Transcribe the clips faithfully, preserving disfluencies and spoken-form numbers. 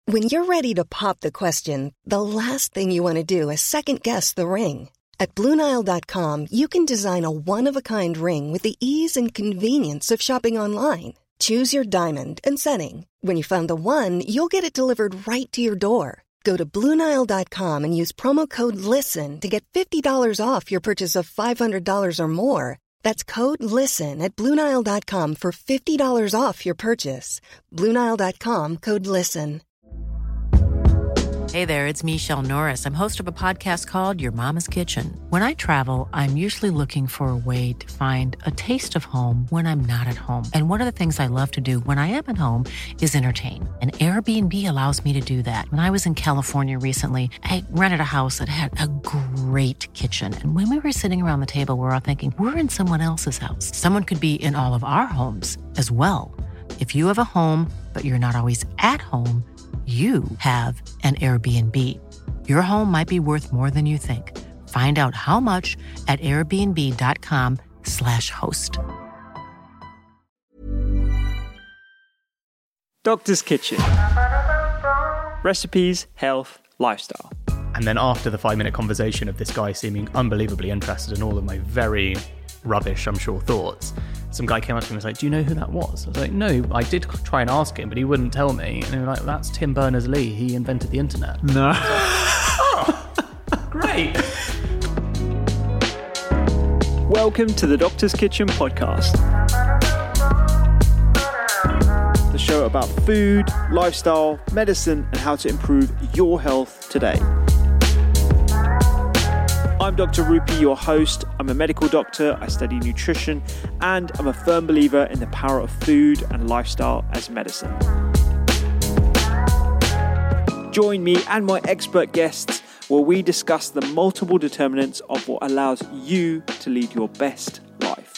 When you're ready to pop the question, the last thing you want to do is second-guess the ring. At Blue Nile dot com, you can design a one-of-a-kind ring with the ease and convenience of shopping online. Choose your diamond and setting. When you find the one, you'll get it delivered right to your door. Go to Blue Nile dot com and use promo code LISTEN to get fifty dollars off your purchase of five hundred dollars or more. That's code LISTEN at Blue Nile dot com for fifty dollars off your purchase. Blue Nile dot com, code LISTEN. Hey there, it's Michelle Norris. I'm host of a podcast called Your Mama's Kitchen. When I travel, I'm usually looking for a way to find a taste of home when I'm not at home. And one of the things I love to do when I am at home is entertain. And Airbnb allows me to do that. When I was in California recently, I rented a house that had a great kitchen. And when we were sitting around the table, we were all thinking, we're in someone else's house. Someone could be in all of our homes as well. If you have a home, but you're not always at home, you have an Airbnb. Your home might be worth more than you think. Find out how much at airbnb.com slash host. Doctor's Kitchen. Recipes, health, lifestyle. And then after the five-minute conversation of this guy seeming unbelievably interested in all of my very rubbish, I'm sure, thoughts, some guy came up to me and was like, do you know who that was? I was like, no, I did try and ask him, but he wouldn't tell me. And he was like, that's Tim Berners-Lee. He invented the internet. No. Like, oh, great. Welcome to the Doctor's Kitchen podcast. The show about food, lifestyle, medicine, and how to improve your health today. I'm Doctor Rupi, your host. I'm a medical doctor, I study nutrition, and I'm a firm believer in the power of food and lifestyle as medicine. Join me and my expert guests where we discuss the multiple determinants of what allows you to lead your best life.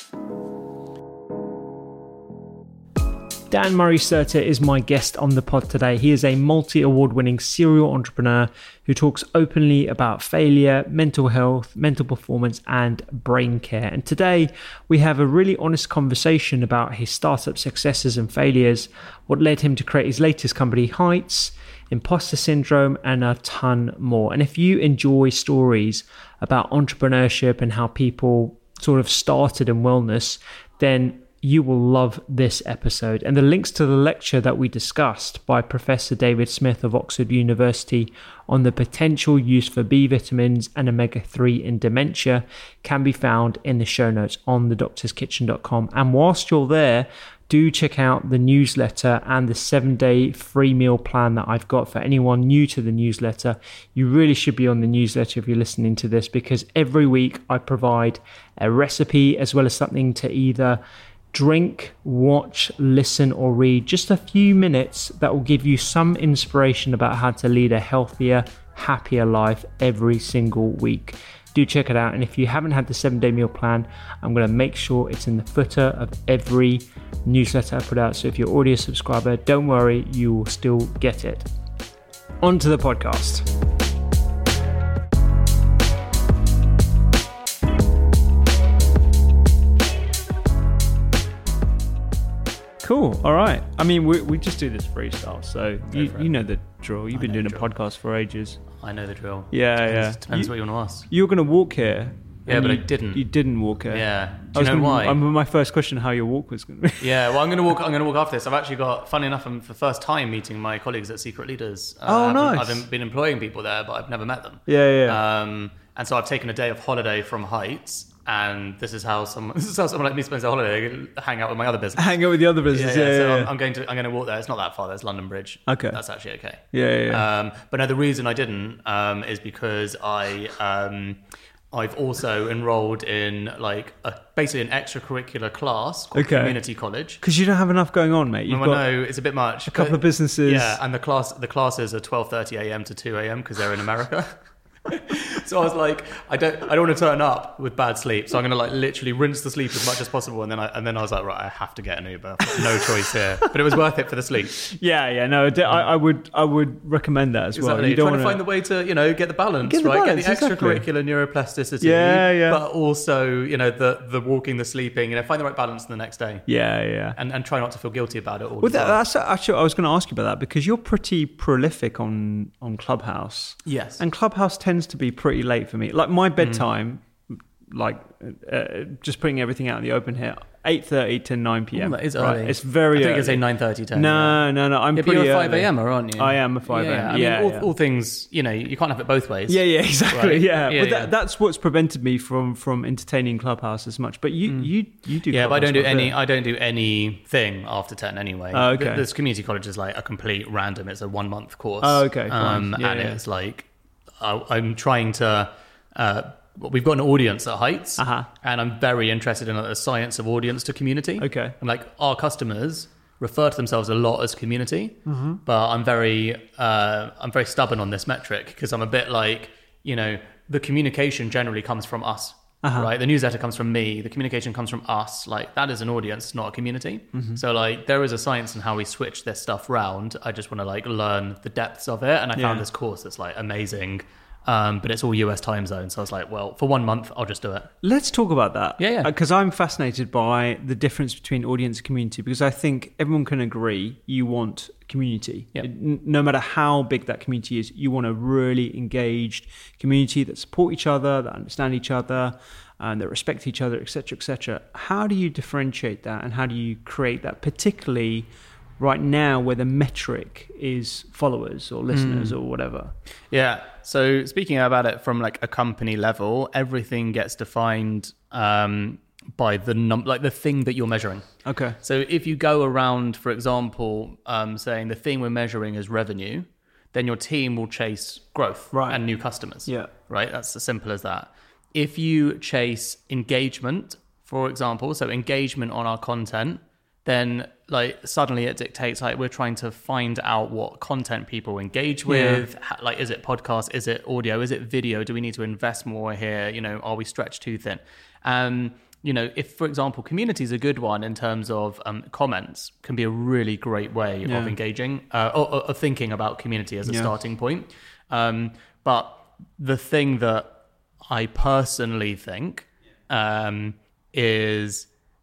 Dan Murray-Serter is my guest on the pod today. He is a multi-award winning serial entrepreneur who talks openly about failure, mental health, mental performance, and brain care. And today we have a really honest conversation about his startup successes and failures, what led him to create his latest company, Heights, imposter syndrome, and a ton more. And if you enjoy stories about entrepreneurship and how people sort of started in wellness, then you will love this episode. And the links to the lecture that we discussed by Professor David Smith of Oxford University on the potential use for B vitamins and omega three in dementia can be found in the show notes on the doctors kitchen dot com. And whilst you're there, do check out the newsletter and the seven-day free meal plan that I've got for anyone new to the newsletter. You really should be on the newsletter if you're listening to this, because every week I provide a recipe as well as something to either drink, watch, listen, or read. Just a few minutes that will give you some inspiration about how to lead a healthier, happier life every single week. Do check it out. And if you haven't had the seven-day meal plan, I'm going to make sure it's in the footer of every newsletter I put out. So if you're already a subscriber, don't worry, you will still get it. On to the podcast. Cool. All right. I mean, we we just do this freestyle, so you, you know the drill. You've been doing a podcast for ages. I know the drill. Yeah, depends, yeah. Depends you, what you want to ask. You were going to walk here. Yeah, but you, I didn't. You didn't walk here. Yeah. Do I you know gonna, why? I remember my first question, how your walk was going to be. Yeah, well, I'm going to walk. I'm going to walk after this. I've actually got, funny enough, I'm for the first time meeting my colleagues at Secret Leaders. Uh, oh, I've, nice. I've been employing people there, but I've never met them. Yeah, yeah. Um, and so I've taken a day of holiday from Heights. And this is how someone this is how someone like me spends a holiday, hang out with my other business. Hang out with the other business, yeah. yeah, yeah, so yeah. I'm, I'm going to I'm going to walk there. It's not that far. There's London Bridge. Okay, that's actually okay. Yeah, yeah. yeah. Um, but no, the reason I didn't um, is because I um, I've also enrolled in like a, basically an extracurricular class called okay. community college. Because you don't have enough going on, mate. You've no, got no, it's a bit much. A couple of businesses. Yeah, and the class the classes are twelve thirty a.m. to two a.m. because they're in America. So I was like, I don't, I don't want to turn up with bad sleep. So I'm going to like literally rinse the sleep as much as possible. And then I, and then I was like, right, I have to get an Uber. No choice here. But it was worth it for the sleep. Yeah, yeah, no, I, I would, I would recommend that as Exactly. well. You You're don't trying wanna... to find the way to, you know, get the balance, Get the right? balance, get the exactly. extracurricular neuroplasticity. Yeah, yeah. But also, you know, the the walking, the sleeping. You know, find the right balance the next day. Yeah, yeah. And and try not to feel guilty about it all. Well, the that, time. that's actually I was going to ask you about that because you're pretty prolific on on Clubhouse. Yes. And Clubhouse tends to be pretty late for me. Like my bedtime, mm. like uh, just putting everything out in the open here, eight thirty to nine p.m. Oh, that is right? early. It's very I think early. you say nine thirty, ten. No, no, no. I'm yeah, pretty but you're a early. five a.m. aren't you? I am a five a.m. Yeah, I yeah, mean, all, yeah. all things, you know, you can't have it both ways. Yeah, yeah, exactly. Right? Yeah, Yeah, but yeah. That, that's what's prevented me from from entertaining Clubhouse as much. But you, mm. you, you do. Yeah, but I don't do quite a any. bit. I don't do anything after ten anyway. Oh, okay. This community college is like a complete random. It's a one month course. Oh, okay, fine. Um, Yeah, and yeah. it's like I, I'm trying to. Uh, we've got an audience at Heights, Uh-huh. and I'm very interested in the science of audience to community. Okay. And like our customers refer to themselves a lot as community, Mm-hmm. but I'm very, uh, I'm very stubborn on this metric because I'm a bit like, you know, the communication generally comes from us, Uh-huh. right? The newsletter comes from me. The communication comes from us. Like that is an audience, not a community. Mm-hmm. So like there is a science in how we switch this stuff round. I just want to like learn the depths of it, and I Yeah. found this course that's like amazing. Um, but it's all U S time zone. So I was like, well, for one month, I'll just do it. Let's talk about that. Yeah, yeah. Because I'm fascinated by the difference between audience and community because I think everyone can agree you want community. Yep. N- No matter how big that community is, you want a really engaged community that support each other, that understand each other, and that respect each other, et cetera, et cetera. How do you differentiate that and how do you create that, particularly right now where the metric is followers or listeners mm. or whatever? Yeah. So speaking about it from like a company level, everything gets defined um, by the num like the thing that you're measuring. Okay. So if you go around, for example, um, saying the thing we're measuring is revenue, then your team will chase growth Right. and new customers. Yeah. Right. That's as simple as that. If you chase engagement, for example, so engagement on our content, then like suddenly it dictates like we're trying to find out what content people engage with. Yeah. Ha- like is it podcast, is it audio, is it video, do we need to invest more here, you know, are we stretched too thin? Um you know, if for example community is a good one in terms of um comments, can be a really great way Yeah. of engaging uh, or, or of thinking about community as a Yeah. starting point. Um but the thing that I personally think um is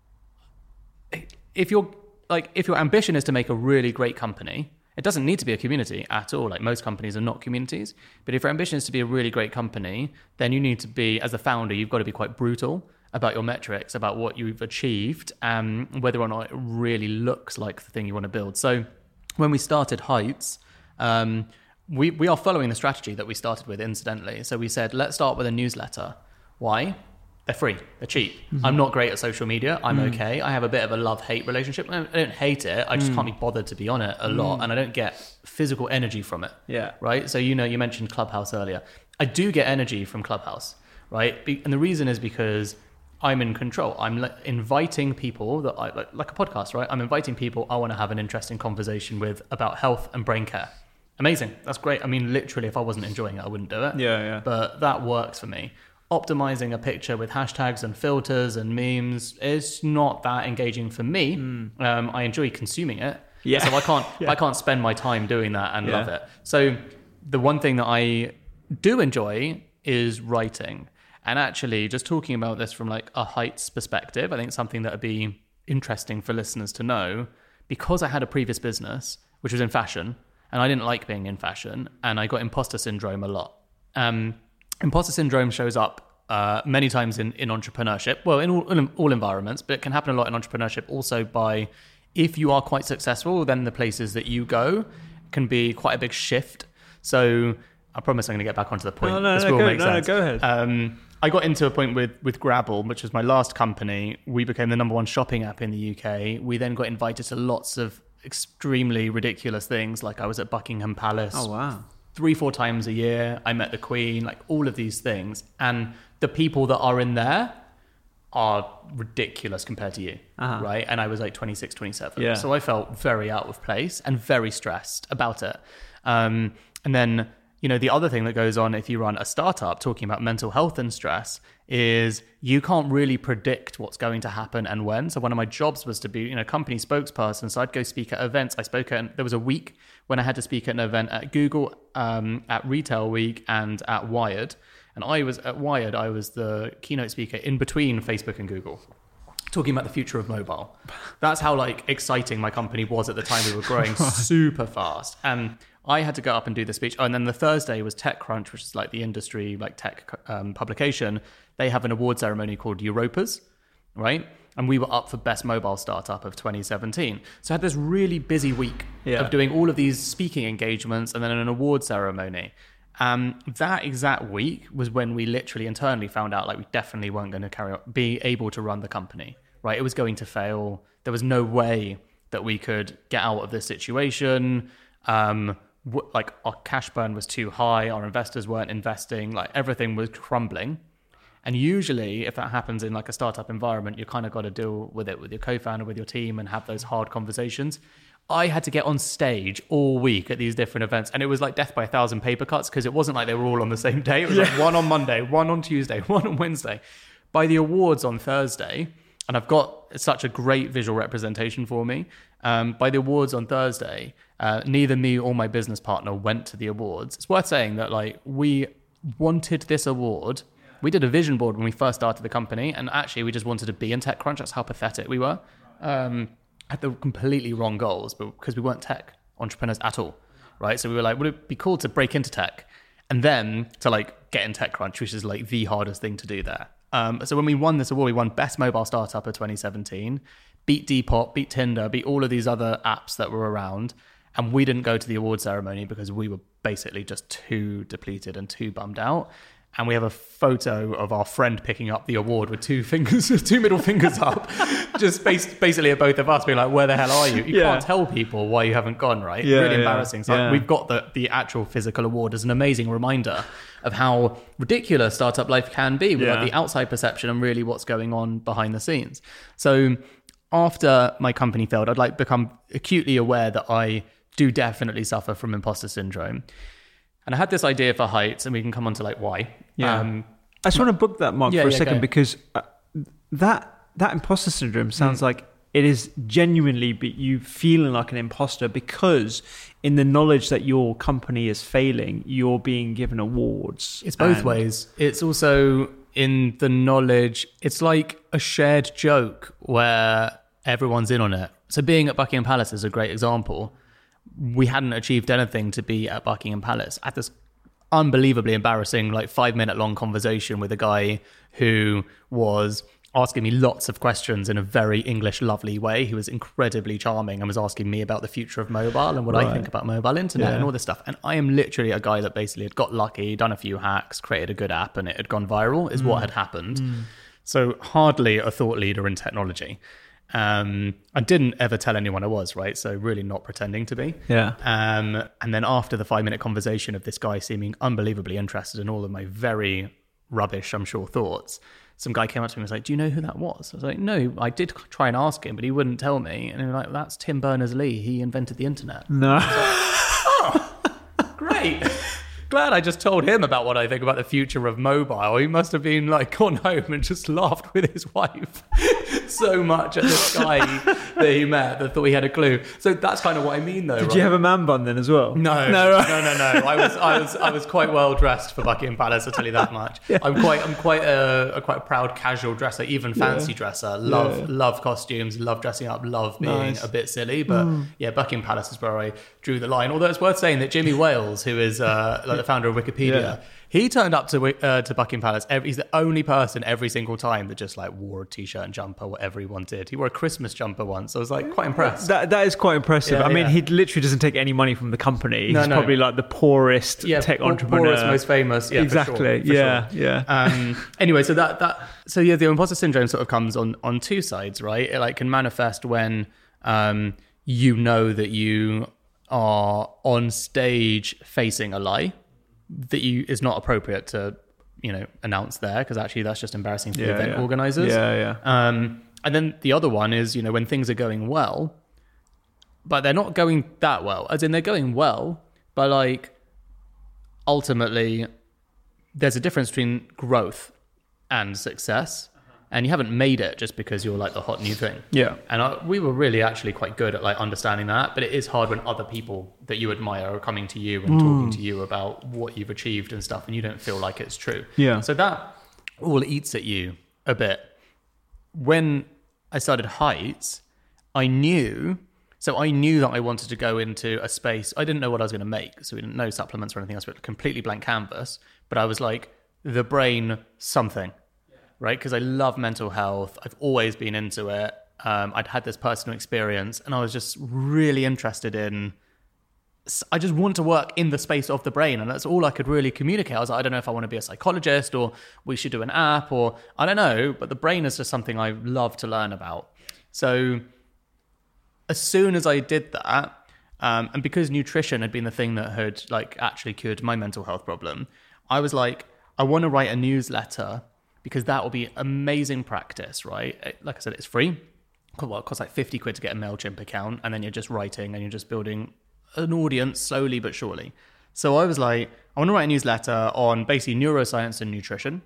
if you're like if your ambition is to make a really great company, it doesn't need to be a community at all. Like most companies are not communities, but if your ambition is to be a really great company, then you need to be, as a founder, you've got to be quite brutal about your metrics, about what you've achieved, and whether or not it really looks like the thing you want to build. So when we started Heights, um, we we are following the strategy that we started with, incidentally. So we said, let's start with a newsletter. Why? They're free. They're cheap. Mm-hmm. I'm not great at social media. I'm mm. okay. I have a bit of a love-hate relationship. I don't hate it. I just mm. can't be bothered to be on it a lot. Mm. And I don't get physical energy from it. Yeah. Right? So, you know, you mentioned Clubhouse earlier. I do get energy from Clubhouse, right? Be- and the reason is because I'm in control. I'm like inviting people that I like, like a podcast, right? I'm inviting people I want to have an interesting conversation with about health and brain care. Amazing. That's great. I mean, literally, if I wasn't enjoying it, I wouldn't do it. Yeah, yeah. But that works for me. Optimizing a picture with hashtags and filters and memes is not that engaging for me. Mm. Um, I enjoy consuming it. Yeah. So I can't yeah. I can't spend my time doing that and yeah. love it. So the one thing that I do enjoy is writing. And actually, just talking about this from like a Heights perspective, I think something that would be interesting for listeners to know, because I had a previous business, which was in fashion, and I didn't like being in fashion, and I got imposter syndrome a lot. Um, Imposter syndrome shows up uh, many times in, in entrepreneurship, well, in all, in all environments, but it can happen a lot in entrepreneurship also by, if you are quite successful, then the places that you go can be quite a big shift. So I promise I'm going to get back onto the point. No, no, this no, will go, make no, sense. no, go ahead. Um, I got into a point with, with Grabble, which was my last company. We became the number one shopping app in the U K. We then got invited to lots of extremely ridiculous things, like I was at Buckingham Palace. Oh, wow. Three, four times a year. I met the Queen, like all of these things. And the people that are in there are ridiculous compared to you, uh-huh. right? And I was like twenty-six, twenty-seven. Yeah. So I felt very out of place and very stressed about it. Um, and then you know, the other thing that goes on if you run a startup, talking about mental health and stress, is you can't really predict what's going to happen and when. So one of my jobs was to be, you know, company spokesperson. So I'd go speak at events. I spoke at, there was a week when I had to speak at an event at Google, um, at Retail Week and at Wired. And I was at Wired, I was the keynote speaker in between Facebook and Google, talking about the future of mobile. That's how like exciting my company was at the time. We were growing super fast. And I had to go up and do the speech. Oh, and then the Thursday was TechCrunch, which is like the industry, like tech um, publication. They have an award ceremony called Europas, right? And we were up for Best Mobile Startup of twenty seventeen. So I had this really busy week yeah. of doing all of these speaking engagements and then an award ceremony. Um, that exact week was when we literally internally found out like we definitely weren't going to carry on, be able to run the company, right? It was going to fail. There was no way that we could get out of this situation. Um, w- like our cash burn was too high. Our investors weren't investing. Like everything was crumbling. And usually if that happens in like a startup environment, you kind of got to deal with it with your co-founder, with your team and have those hard conversations. I had to get on stage all week at these different events. And it was like death by a thousand paper cuts because it wasn't like they were all on the same day. It was yeah. like one on Monday, one on Tuesday, one on Wednesday. By the awards on Thursday, and I've got such a great visual representation for me. Um, by the awards on Thursday, uh, neither me or my business partner went to the awards. It's worth saying that like we wanted this award. We did a vision board when we first started the company, and actually we just wanted to be in TechCrunch. That's how pathetic we were. Um, had the completely wrong goals, but because we weren't tech entrepreneurs at all, right? So we were like, would it be cool to break into tech and then to like get in TechCrunch, which is like the hardest thing to do there. Um, so when we won this award, we won Best Mobile Startup of twenty seventeen, beat Depop, beat Tinder, beat all of these other apps that were around. And we didn't go to the award ceremony because we were basically just too depleted and too bummed out. And we have a photo of our friend picking up the award with two fingers, two middle fingers up, just based, basically at both of us being like, where the hell are you? You yeah. can't tell people why you haven't gone, right? Yeah, really embarrassing. So yeah. we've got the, the actual physical award as an amazing reminder of how ridiculous startup life can be with yeah. like the outside perception and really what's going on behind the scenes. So after my company failed, I'd like become acutely aware that I do definitely suffer from imposter syndrome. And I had this idea for Heights, and we can come on to like why. Yeah. Um, I just want to book that, Mark, yeah, for a yeah, second, because uh, that that imposter syndrome sounds mm. like it is genuinely be you feeling like an imposter because in the knowledge that your company is failing, you're being given awards. It's both ways. It's also in the knowledge, it's like a shared joke where everyone's in on it. So being at Buckingham Palace is a great example. We hadn't achieved anything to be at Buckingham Palace. I had this unbelievably embarrassing, like five minute long conversation with a guy who was asking me lots of questions in a very English, lovely way. He was incredibly charming and was asking me about the future of mobile and what right. I think about mobile internet yeah. and all this stuff. And I am literally a guy that basically had got lucky, done a few hacks, created a good app, and it had gone viral is mm. what had happened. Mm. So hardly a thought leader in technology. Um, I didn't ever tell anyone I was, right? So really not pretending to be. Yeah. Um, and then after the five minute conversation of this guy seeming unbelievably interested in all of my very rubbish, I'm sure, thoughts, some guy came up to me and was like, do you know who that was? I was like, no, I did try and ask him, but he wouldn't tell me. And he was like, that's Tim Berners-Lee. He invented the internet. No. Like, oh, great. Glad I just told him about what I think about the future of mobile. He must have been like gone home and just laughed with his wife so much at this guy that he met that thought he had a clue. So that's kind of what I mean, though. Did right? you have a man bun then as well? No, no, right. no, no, no. I was, I was, I was quite well dressed for Buckingham Palace. I'll tell you that much. Yeah. I'm quite, I'm quite a, a quite a proud casual dresser, even fancy yeah. dresser. Love, yeah. love costumes, love dressing up, love being nice. a bit silly. But mm. yeah, Buckingham Palace is where I drew the line. Although it's worth saying that Jimmy Wales, who is uh, like the founder of Wikipedia, yeah. he turned up to uh, to Buckingham Palace. Every, he's the only person every single time that just like wore a t-shirt and jumper, whatever he wanted. He wore a Christmas jumper once. I was like quite impressed. That that is quite impressive. Yeah, I mean, yeah. he literally doesn't take any money from the company. He's no, no. probably like the poorest yeah, tech poor, entrepreneur, poorest, most famous. Yeah, exactly. For sure, for yeah, sure. yeah. Um, anyway, so that that so yeah, the imposter syndrome sort of comes on on two sides, right? It like can manifest when um, you know that you are on stage facing a lie that you is not appropriate to, you know, announce there, because actually that's just embarrassing for yeah, the event yeah. organizers. Yeah, yeah. Um, and then the other one is, you know, when things are going well, but they're not going that well. As in, they're going well, but like ultimately there's a difference between growth and success. And you haven't made it just because you're like the hot new thing. Yeah. And I, we were really actually quite good at like understanding that. But it is hard when other people that you admire are coming to you and mm. talking to you about what you've achieved and stuff, and you don't feel like it's true. Yeah. So that all eats at you a bit. When I started Heights, I knew, so I knew that I wanted to go into a space. I didn't know what I was going to make. So we didn't know supplements or anything else, but completely blank canvas. But I was like, the brain, something. Right? Because I love mental health. I've always been into it. Um, I'd had this personal experience and I was just really interested in, I just want to work in the space of the brain. And that's all I could really communicate. I was like, I don't know if I want to be a psychologist or we should do an app or I don't know, but the brain is just something I love to learn about. So as soon as I did that, um, and because nutrition had been the thing that had like actually cured my mental health problem, I was like, I want to write a newsletter because that will be amazing practice, right? Like I said, it's free. Well, it costs like fifty quid to get a MailChimp account, and then you're just writing and you're just building an audience slowly but surely. So I was like, I want to write a newsletter on basically neuroscience and nutrition,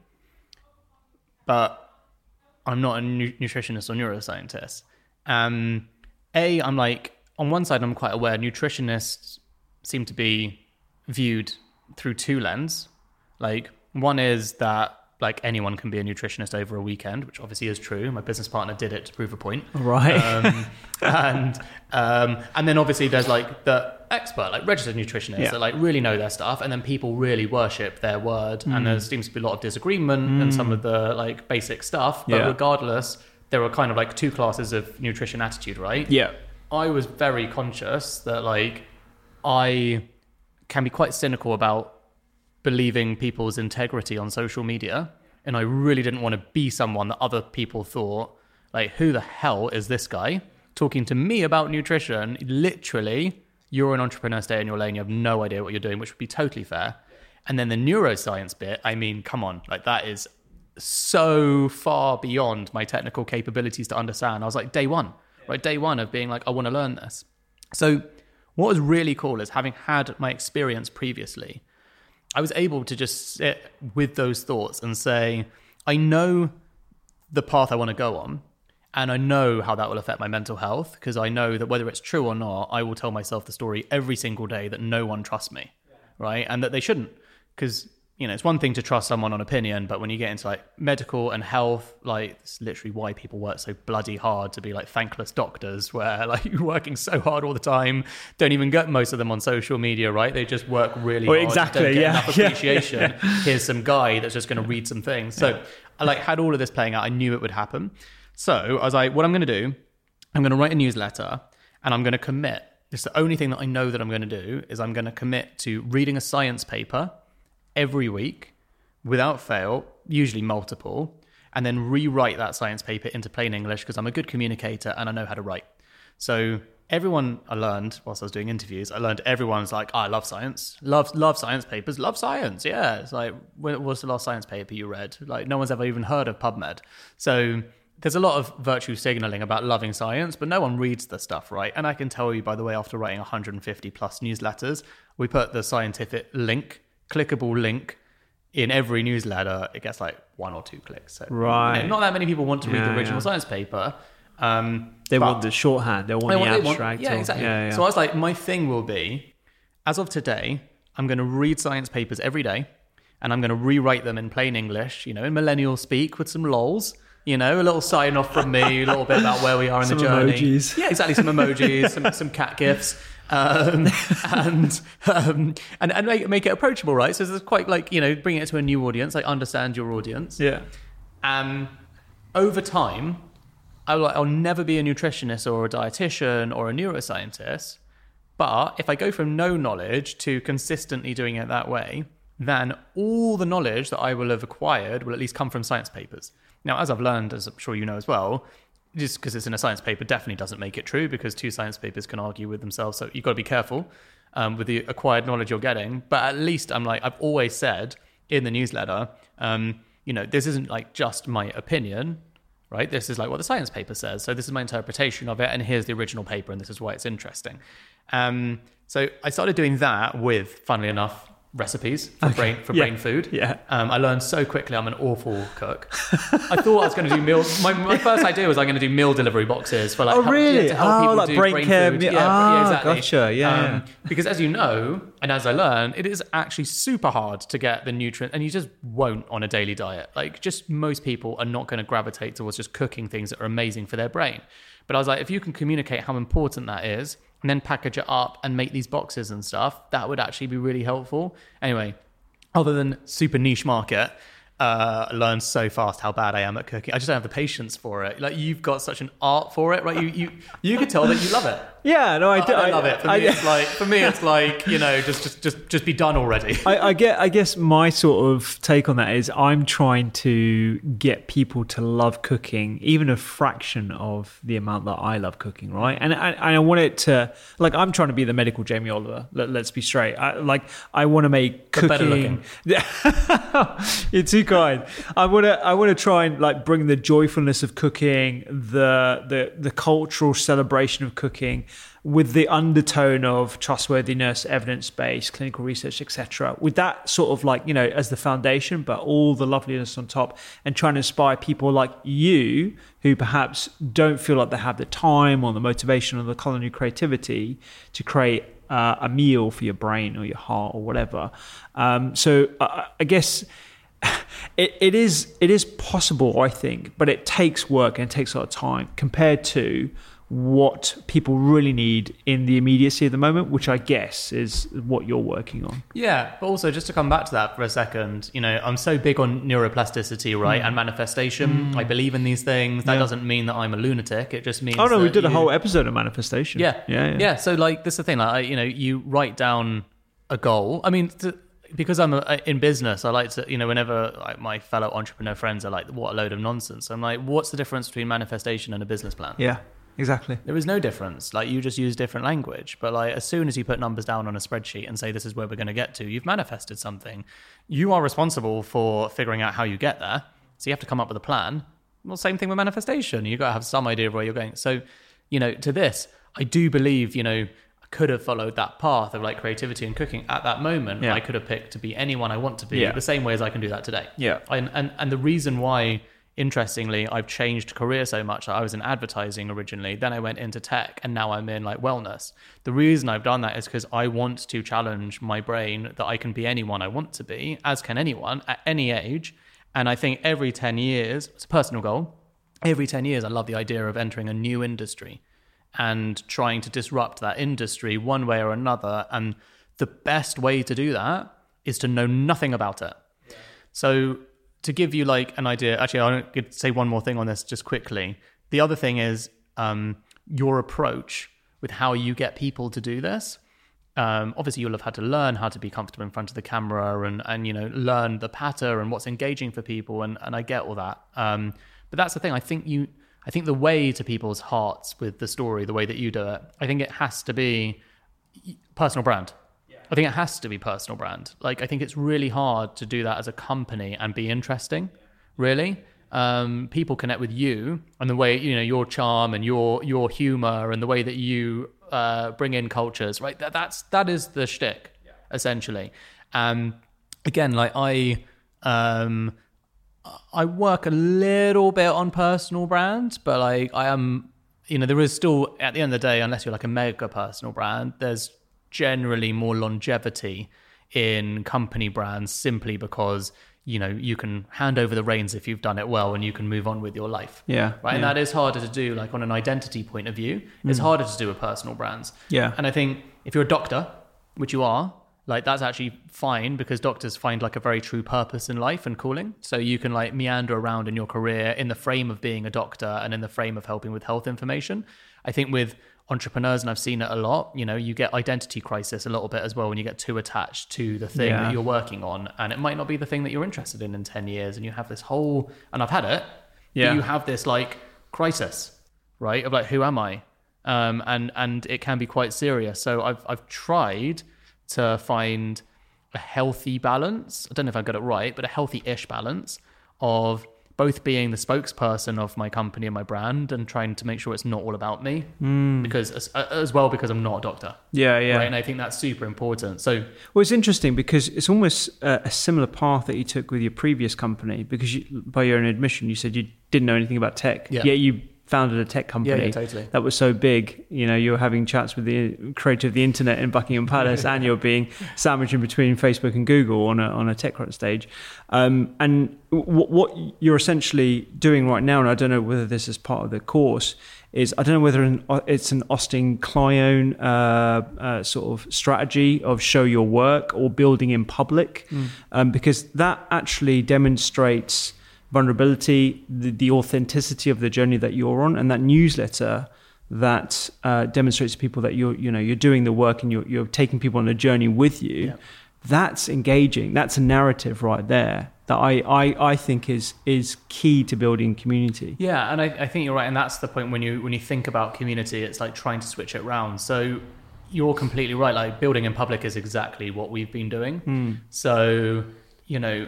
but I'm not a nu- nutritionist or neuroscientist. Um, a, I'm like, on one side, I'm quite aware nutritionists seem to be viewed through two lenses. Like, one is that like anyone can be a nutritionist over a weekend, which obviously is true. My business partner did it to prove a point. Right. Um, and um, and then obviously there's like the expert, like registered nutritionists yeah. that like really know their stuff. And then people really worship their word. Mm. And there seems to be a lot of disagreement mm. in some of the like basic stuff. But yeah. regardless, there are kind of like two classes of nutrition attitude, right? Yeah. I was very conscious that like I can be quite cynical about believing people's integrity on social media, and I really didn't want to be someone that other people thought like, who the hell is this guy talking to me about nutrition? Literally, you're an entrepreneur, stay in your lane, you have no idea what you're doing, which would be totally fair. And then the neuroscience bit, I mean, come on, like that is so far beyond my technical capabilities to understand. I was like day one, right? Day one of being like, I want to learn this. So what was really cool is having had my experience previously, I was able to just sit with those thoughts and say, I know the path I want to go on, and I know how that will affect my mental health, because I know that whether it's true or not, I will tell myself the story every single day that no one trusts me, right? And that they shouldn't, because, you know, it's one thing to trust someone on opinion, but when you get into like medical and health, like it's literally why people work so bloody hard to be like thankless doctors, where like you're working so hard all the time, don't even get most of them on social media, right? They just work really well, hard. Exactly, don't get yeah. enough appreciation. Yeah, yeah. Here's some guy that's just going to read some things. So yeah. I like had all of this playing out. I knew it would happen. So I was like, what I'm going to do, I'm going to write a newsletter and I'm going to commit. It's the only thing that I know that I'm going to do is I'm going to commit to reading a science paper every week without fail, usually multiple, and then rewrite that science paper into plain English because I'm a good communicator and I know how to write. So everyone I learned whilst I was doing interviews, I learned everyone's like, oh, I love science, love love science papers, love science. Yeah, it's like, when was the last science paper you read? Like no one's ever even heard of PubMed. So there's a lot of virtue signaling about loving science, but no one reads the stuff, right? And I can tell you, by the way, after writing one hundred fifty plus newsletters, we put the scientific link, clickable link, in every newsletter. It gets like one or two clicks. So, right. You know, not that many people want to read yeah, the original yeah. science paper. Um, they want the shorthand. They want they the want, abstract. Want, yeah, or, exactly. Yeah, yeah. So I was like, my thing will be, as of today, I'm going to read science papers every day, and I'm going to rewrite them in plain English, you know, in millennial speak with some lols. You know, a little sign off from me, a little bit about where we are in some the journey. Emojis. Yeah, exactly. Some emojis, some some cat gifs, um, and um, and and make, make it approachable, right? So it's quite like, you know, bringing it to a new audience, like understand your audience. Yeah. Um, over time, I'll, I'll never be a nutritionist or a dietitian or a neuroscientist, but if I go from no knowledge to consistently doing it that way, then all the knowledge that I will have acquired will at least come from science papers. Now, as I've learned, as I'm sure you know as well, just because it's in a science paper definitely doesn't make it true, because two science papers can argue with themselves. So you've got to be careful um, with the acquired knowledge you're getting. But at least I'm like, I've always said in the newsletter, um, you know, this isn't like just my opinion, right? This is like what the science paper says. So this is my interpretation of it. And here's the original paper. And this is why it's interesting. Um, so I started doing that with, funnily enough, recipes for Okay. brain for Yeah. brain food. Yeah. Um, I learned so quickly I'm an awful cook. I thought I was going to do meal. My, my first idea was I'm going to do meal delivery boxes for like Oh, help, really? yeah, to help Oh, people like do brain brain, care food. meal- Yeah, Ah, yeah, exactly. gotcha. Yeah, yeah. Because as you know, and as I learned, it is actually super hard to get the nutrient, and you just won't on a daily diet. Like, just most people are not going to gravitate towards just cooking things that are amazing for their brain. But I was like, if you can communicate how important that is, and then package it up and make these boxes and stuff, that would actually be really helpful. Anyway, other than super niche market, uh, I learned so fast how bad I am at cooking. I just don't have the patience for it. Like, you've got such an art for it, right? You you you could tell that you love it. Yeah, no, I, I, do, I love it. For me, I, it's like for me, it's like you know, just just just just be done already. I, I get. I guess my sort of take on that is I'm trying to get people to love cooking, even a fraction of the amount that I love cooking, right? And I, I want it to, like, I'm trying to be the medical Jamie Oliver. Let, let's be straight. I, like, I want to make But cooking. better looking. You're too kind. I want to. I want to try and like bring the joyfulness of cooking, the the the cultural celebration of cooking, with the undertone of trustworthiness, evidence-based, clinical research, et cetera. With that sort of like, you know, as the foundation, but all the loveliness on top, and trying to inspire people like you who perhaps don't feel like they have the time or the motivation or the culinary creativity to create uh, a meal for your brain or your heart or whatever. Um, so I, I guess it, it is it is possible, I think, but it takes work and it takes a lot of time compared to what people really need in the immediacy of the moment, which I guess is what you're working on. Yeah, but also just to come back to that for a second, you know, I'm so big on neuroplasticity, right, mm. and manifestation. Mm. I believe in these things. That yeah. doesn't mean that I'm a lunatic. It just means. Oh no, that we did you... a whole episode of manifestation. Yeah, yeah, yeah. yeah. So like, this is the thing. Like, I, you know, you write down a goal. I mean. To, Because I'm a, in business, I like to, you know, whenever like, my fellow entrepreneur friends are like, what a load of nonsense. I'm like, what's the difference between manifestation and a business plan? Yeah, exactly. There is no difference. Like, you just use different language. But like, as soon as you put numbers down on a spreadsheet and say, this is where we're going to get to, you've manifested something. You are responsible for figuring out how you get there. So you have to come up with a plan. Well, same thing with manifestation. You've got to have some idea of where you're going. So, you know, to this, I do believe, you know, could have followed that path of like creativity and cooking at that moment. Yeah. I could have picked to be anyone I want to be, yeah. the same way as I can do that today. Yeah. And, and and the reason why, interestingly, I've changed career so much. I was in advertising originally, then I went into tech, and now I'm in like wellness. The reason I've done that is because I want to challenge my brain that I can be anyone I want to be, as can anyone at any age. And I think every ten years, it's a personal goal. Every ten years, I love the idea of entering a new industry and trying to disrupt that industry one way or another. And the best way to do that is to know nothing about it. Yeah. So to give you like an idea, actually, I want to say one more thing on this just quickly. The other thing is um, your approach with how you get people to do this. Um, obviously, you'll have had to learn how to be comfortable in front of the camera and, and you know, learn the patter and what's engaging for people. And, and I get all that. Um, but that's the thing. I think you... I think the way to people's hearts with the story, the way that you do it, I think it has to be personal brand. Yeah. I think it has to be personal brand. Like, I think it's really hard to do that as a company and be interesting, really. Um, people connect with you and the way, you know, your charm and your your humor and the way that you uh, bring in cultures, right? That, that's, that is the shtick, yeah. essentially. Um, again, like I... Um, I work a little bit on personal brand, but like I am, you know, there is still, at the end of the day, unless you're like a mega personal brand, there's generally more longevity in company brands simply because, you know, you can hand over the reins if you've done it well and you can move on with your life. Yeah. Right. Yeah. And that is harder to do, like on an identity point of view. It's mm. harder to do with personal brands. Yeah. And I think if you're a doctor, which you are, like that's actually fine because doctors find like a very true purpose in life and calling. So you can like meander around in your career in the frame of being a doctor and in the frame of helping with health information. I think with entrepreneurs, and I've seen it a lot, you know, you get identity crisis a little bit as well when you get too attached to the thing yeah. that you're working on. And it might not be the thing that you're interested in in ten years. And you have this whole, and I've had it, yeah. but you have this like crisis, right? Of like, who am I? Um, and, and it can be quite serious. So I've, I've tried to find a healthy balance. I don't know if I got it right, but a healthy-ish balance of both being the spokesperson of my company and my brand and trying to make sure it's not all about me, mm. because as, as well because I'm not a doctor. Yeah, yeah. Right? And I think that's super important. So, well, it's interesting because it's almost a, a similar path that you took with your previous company, because you, by your own admission, you said you didn't know anything about tech. Yeah. Yet you founded a tech company yeah, yeah, totally. that was so big. You know, you were having chats with the creator of the internet in Buckingham Palace, and you're being sandwiched in between Facebook and Google on a on a TechCrunch stage. Um, and w- what you're essentially doing right now, and I don't know whether this is part of the course, is I don't know whether an, it's an Austin Kleon uh, uh, sort of strategy of show your work or building in public, mm. um, because that actually demonstrates vulnerability, the, the authenticity of the journey that you're on, and that newsletter that uh, demonstrates to people that you're, you know, you're doing the work and you're, you're taking people on a journey with you. Yeah. That's engaging. That's a narrative right there that I, I, I think is is key to building community. Yeah, and I, I think you're right, and that's the point when you when you think about community, it's like trying to switch it around. So you're completely right. Like building in public is exactly what we've been doing. Mm. So you know,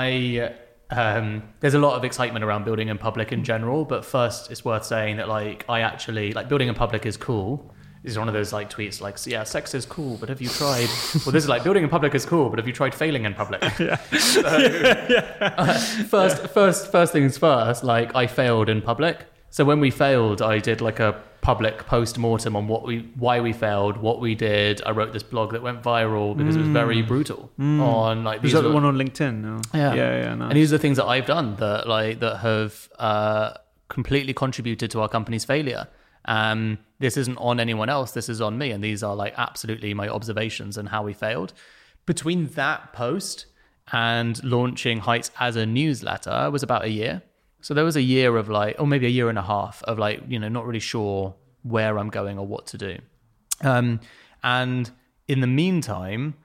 I. Um, there's a lot of excitement around building in public in general, but first it's worth saying that like I actually like building in public is cool. This is one of those like tweets like, yeah, sex is cool, but have you tried? Well, this is like building in public is cool, but have you tried failing in public? Yeah. So, yeah, yeah. Uh, first, yeah. first, first things first. Like I failed in public. So when we failed, I did like a public post-mortem on what we, why we failed, what we did. I wrote this blog that went viral because mm. it was very brutal. Mm. On like these. Was that the one on LinkedIn? No. Yeah, yeah, yeah. Nice. And these are the things that I've done that like that have uh, completely contributed to our company's failure. Um, this isn't on anyone else. This is on me, and these are like absolutely my observations and how we failed. Between that post and launching Heights as a newsletter was about a year. So there was a year of like, or maybe a year and a half of like, you know, not really sure where I'm going or what to do. Um, and in the meantime,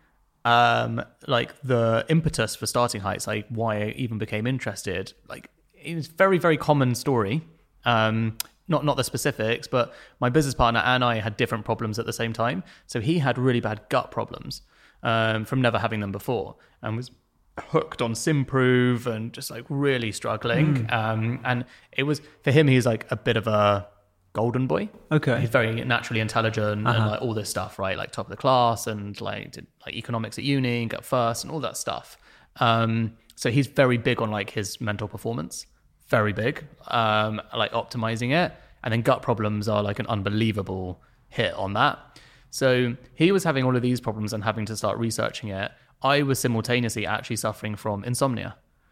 um, like the impetus for starting Heights, like why I even became interested, like it was very, very common story. Um, not not the specifics, but my business partner and I had different problems at the same time. So he had really bad gut problems um, from never having them before, and was hooked on Simprove and just like really struggling. Mm. Um, and it was, for him, he's like a bit of a golden boy. Okay. He's very naturally intelligent uh-huh. and like all this stuff, right? Like top of the class and like did like economics at uni, got first and all that stuff. Um, so he's very big on like his mental performance, very big, um, like optimizing it. And then gut problems are like an unbelievable hit on that. So he was having all of these problems and having to start researching it. I was simultaneously actually suffering from insomnia.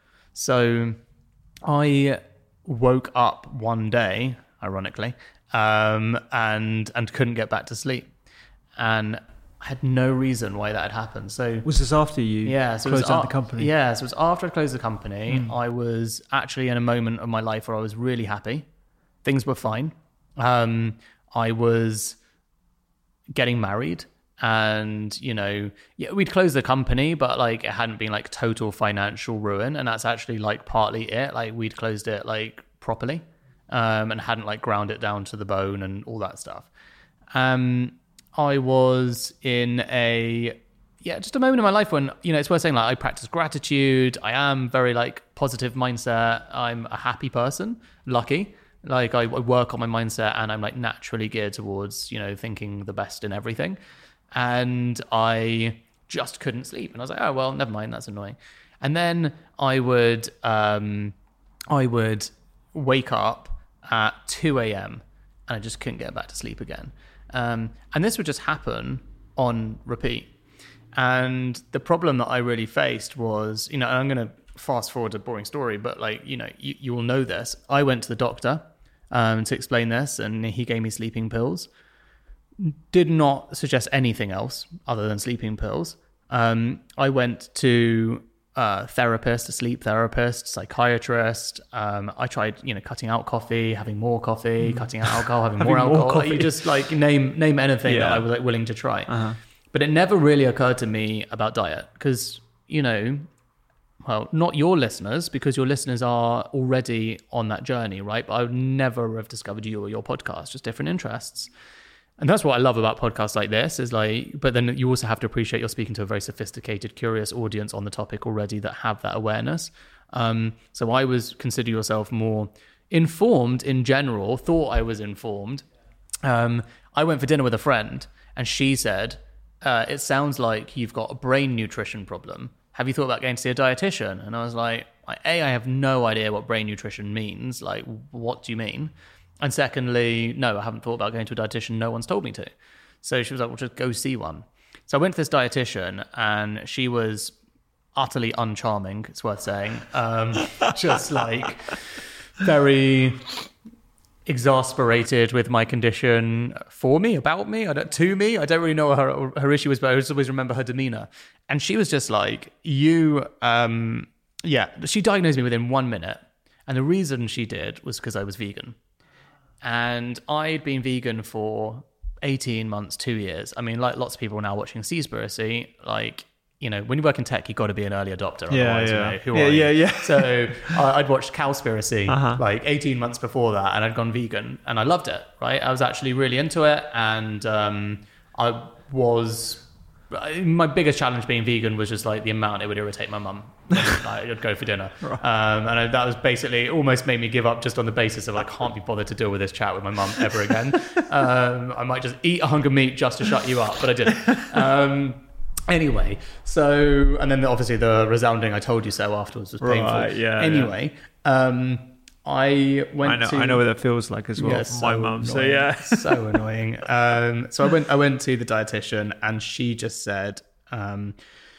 So I woke up one day, ironically, um, and and couldn't get back to sleep. And I had no reason why that had happened. So was this after you yeah, so closed down the company? Yeah, so it was after I closed the company. Mm. I was actually in a moment of my life where I was really happy. Things were fine. Um, I was getting married. And, you know, yeah, we'd closed the company, but like it hadn't been like total financial ruin. And that's actually like partly it. Like we'd closed it like properly um, and hadn't like ground it down to the bone and all that stuff. Um, I was in a, yeah, just a moment in my life when, you know, it's worth saying like I practice gratitude. I am very like positive mindset. I'm a happy person, lucky. Like I, I work on my mindset and I'm like naturally geared towards, you know, thinking the best in everything. And I just couldn't sleep. And I was like, oh, well, never mind. That's annoying. And then I would um, I would wake up at two a.m. and I just couldn't get back to sleep again. Um, and this would just happen on repeat. And the problem that I really faced was, you know, and I'm going to fast forward a boring story, but like, you know, you, you will know this. I went to the doctor um, to explain this, and he gave me sleeping pills. Did not suggest anything else other than sleeping pills. Um, I went to a therapist, a sleep therapist, psychiatrist. Um, I tried, you know, cutting out coffee, having more coffee, mm. cutting out alcohol, having, having more alcohol. More coffee. Like, you just like name name anything yeah. that I was like willing to try. Uh-huh. But it never really occurred to me about diet because, you know, well, not your listeners, because your listeners are already on that journey, right? But I would never have discovered you or your podcast, just different interests. And that's what I love about podcasts like this is like, but then you also have to appreciate you're speaking to a very sophisticated, curious audience on the topic already that have that awareness. Um, so I was consider yourself more informed in general, thought I was informed. Um, I went for dinner with a friend and she said, uh, it sounds like you've got a brain nutrition problem. Have you thought about going to see a dietitian? And I was like, A, I have no idea what brain nutrition means. Like, what do you mean? And secondly, no, I haven't thought about going to a dietitian. No one's told me to. So she was like, well, just go see one. So I went to this dietitian and she was utterly uncharming, it's worth saying. Um, just like very exasperated with my condition for me, about me, I don't, to me. I don't really know what her, her issue was, but I just always remember her demeanor. And she was just like, you, um, yeah, she diagnosed me within one minute. And the reason she did was because I was vegan. And I'd been vegan for eighteen months, two years. I mean, like lots of people now watching Seaspiracy, like, you know, when you work in tech, you've got to be an early adopter. Yeah, otherwise, yeah. You know, who yeah, are yeah, you? yeah. So I- I'd watched Cowspiracy uh-huh. like eighteen months before that, and I'd gone vegan, and I loved it, right? I was actually really into it, and um, I was... My biggest challenge being vegan was just like the amount it would irritate my mum. Like, I'd go for dinner. Right. Um, and I, that was basically almost made me give up just on the basis of I can't be bothered to deal with this chat with my mum ever again. um, I might just eat a hunk of meat just to shut you up, but I didn't. Um, anyway, so, and then obviously the resounding I told you so afterwards was painful. Right, yeah, anyway, yeah. Um, I went I know, to... I know what that feels like as well. Yeah, my so mum. So annoying. yeah. So annoying. Um, so I went I went to the dietitian and she just said, um,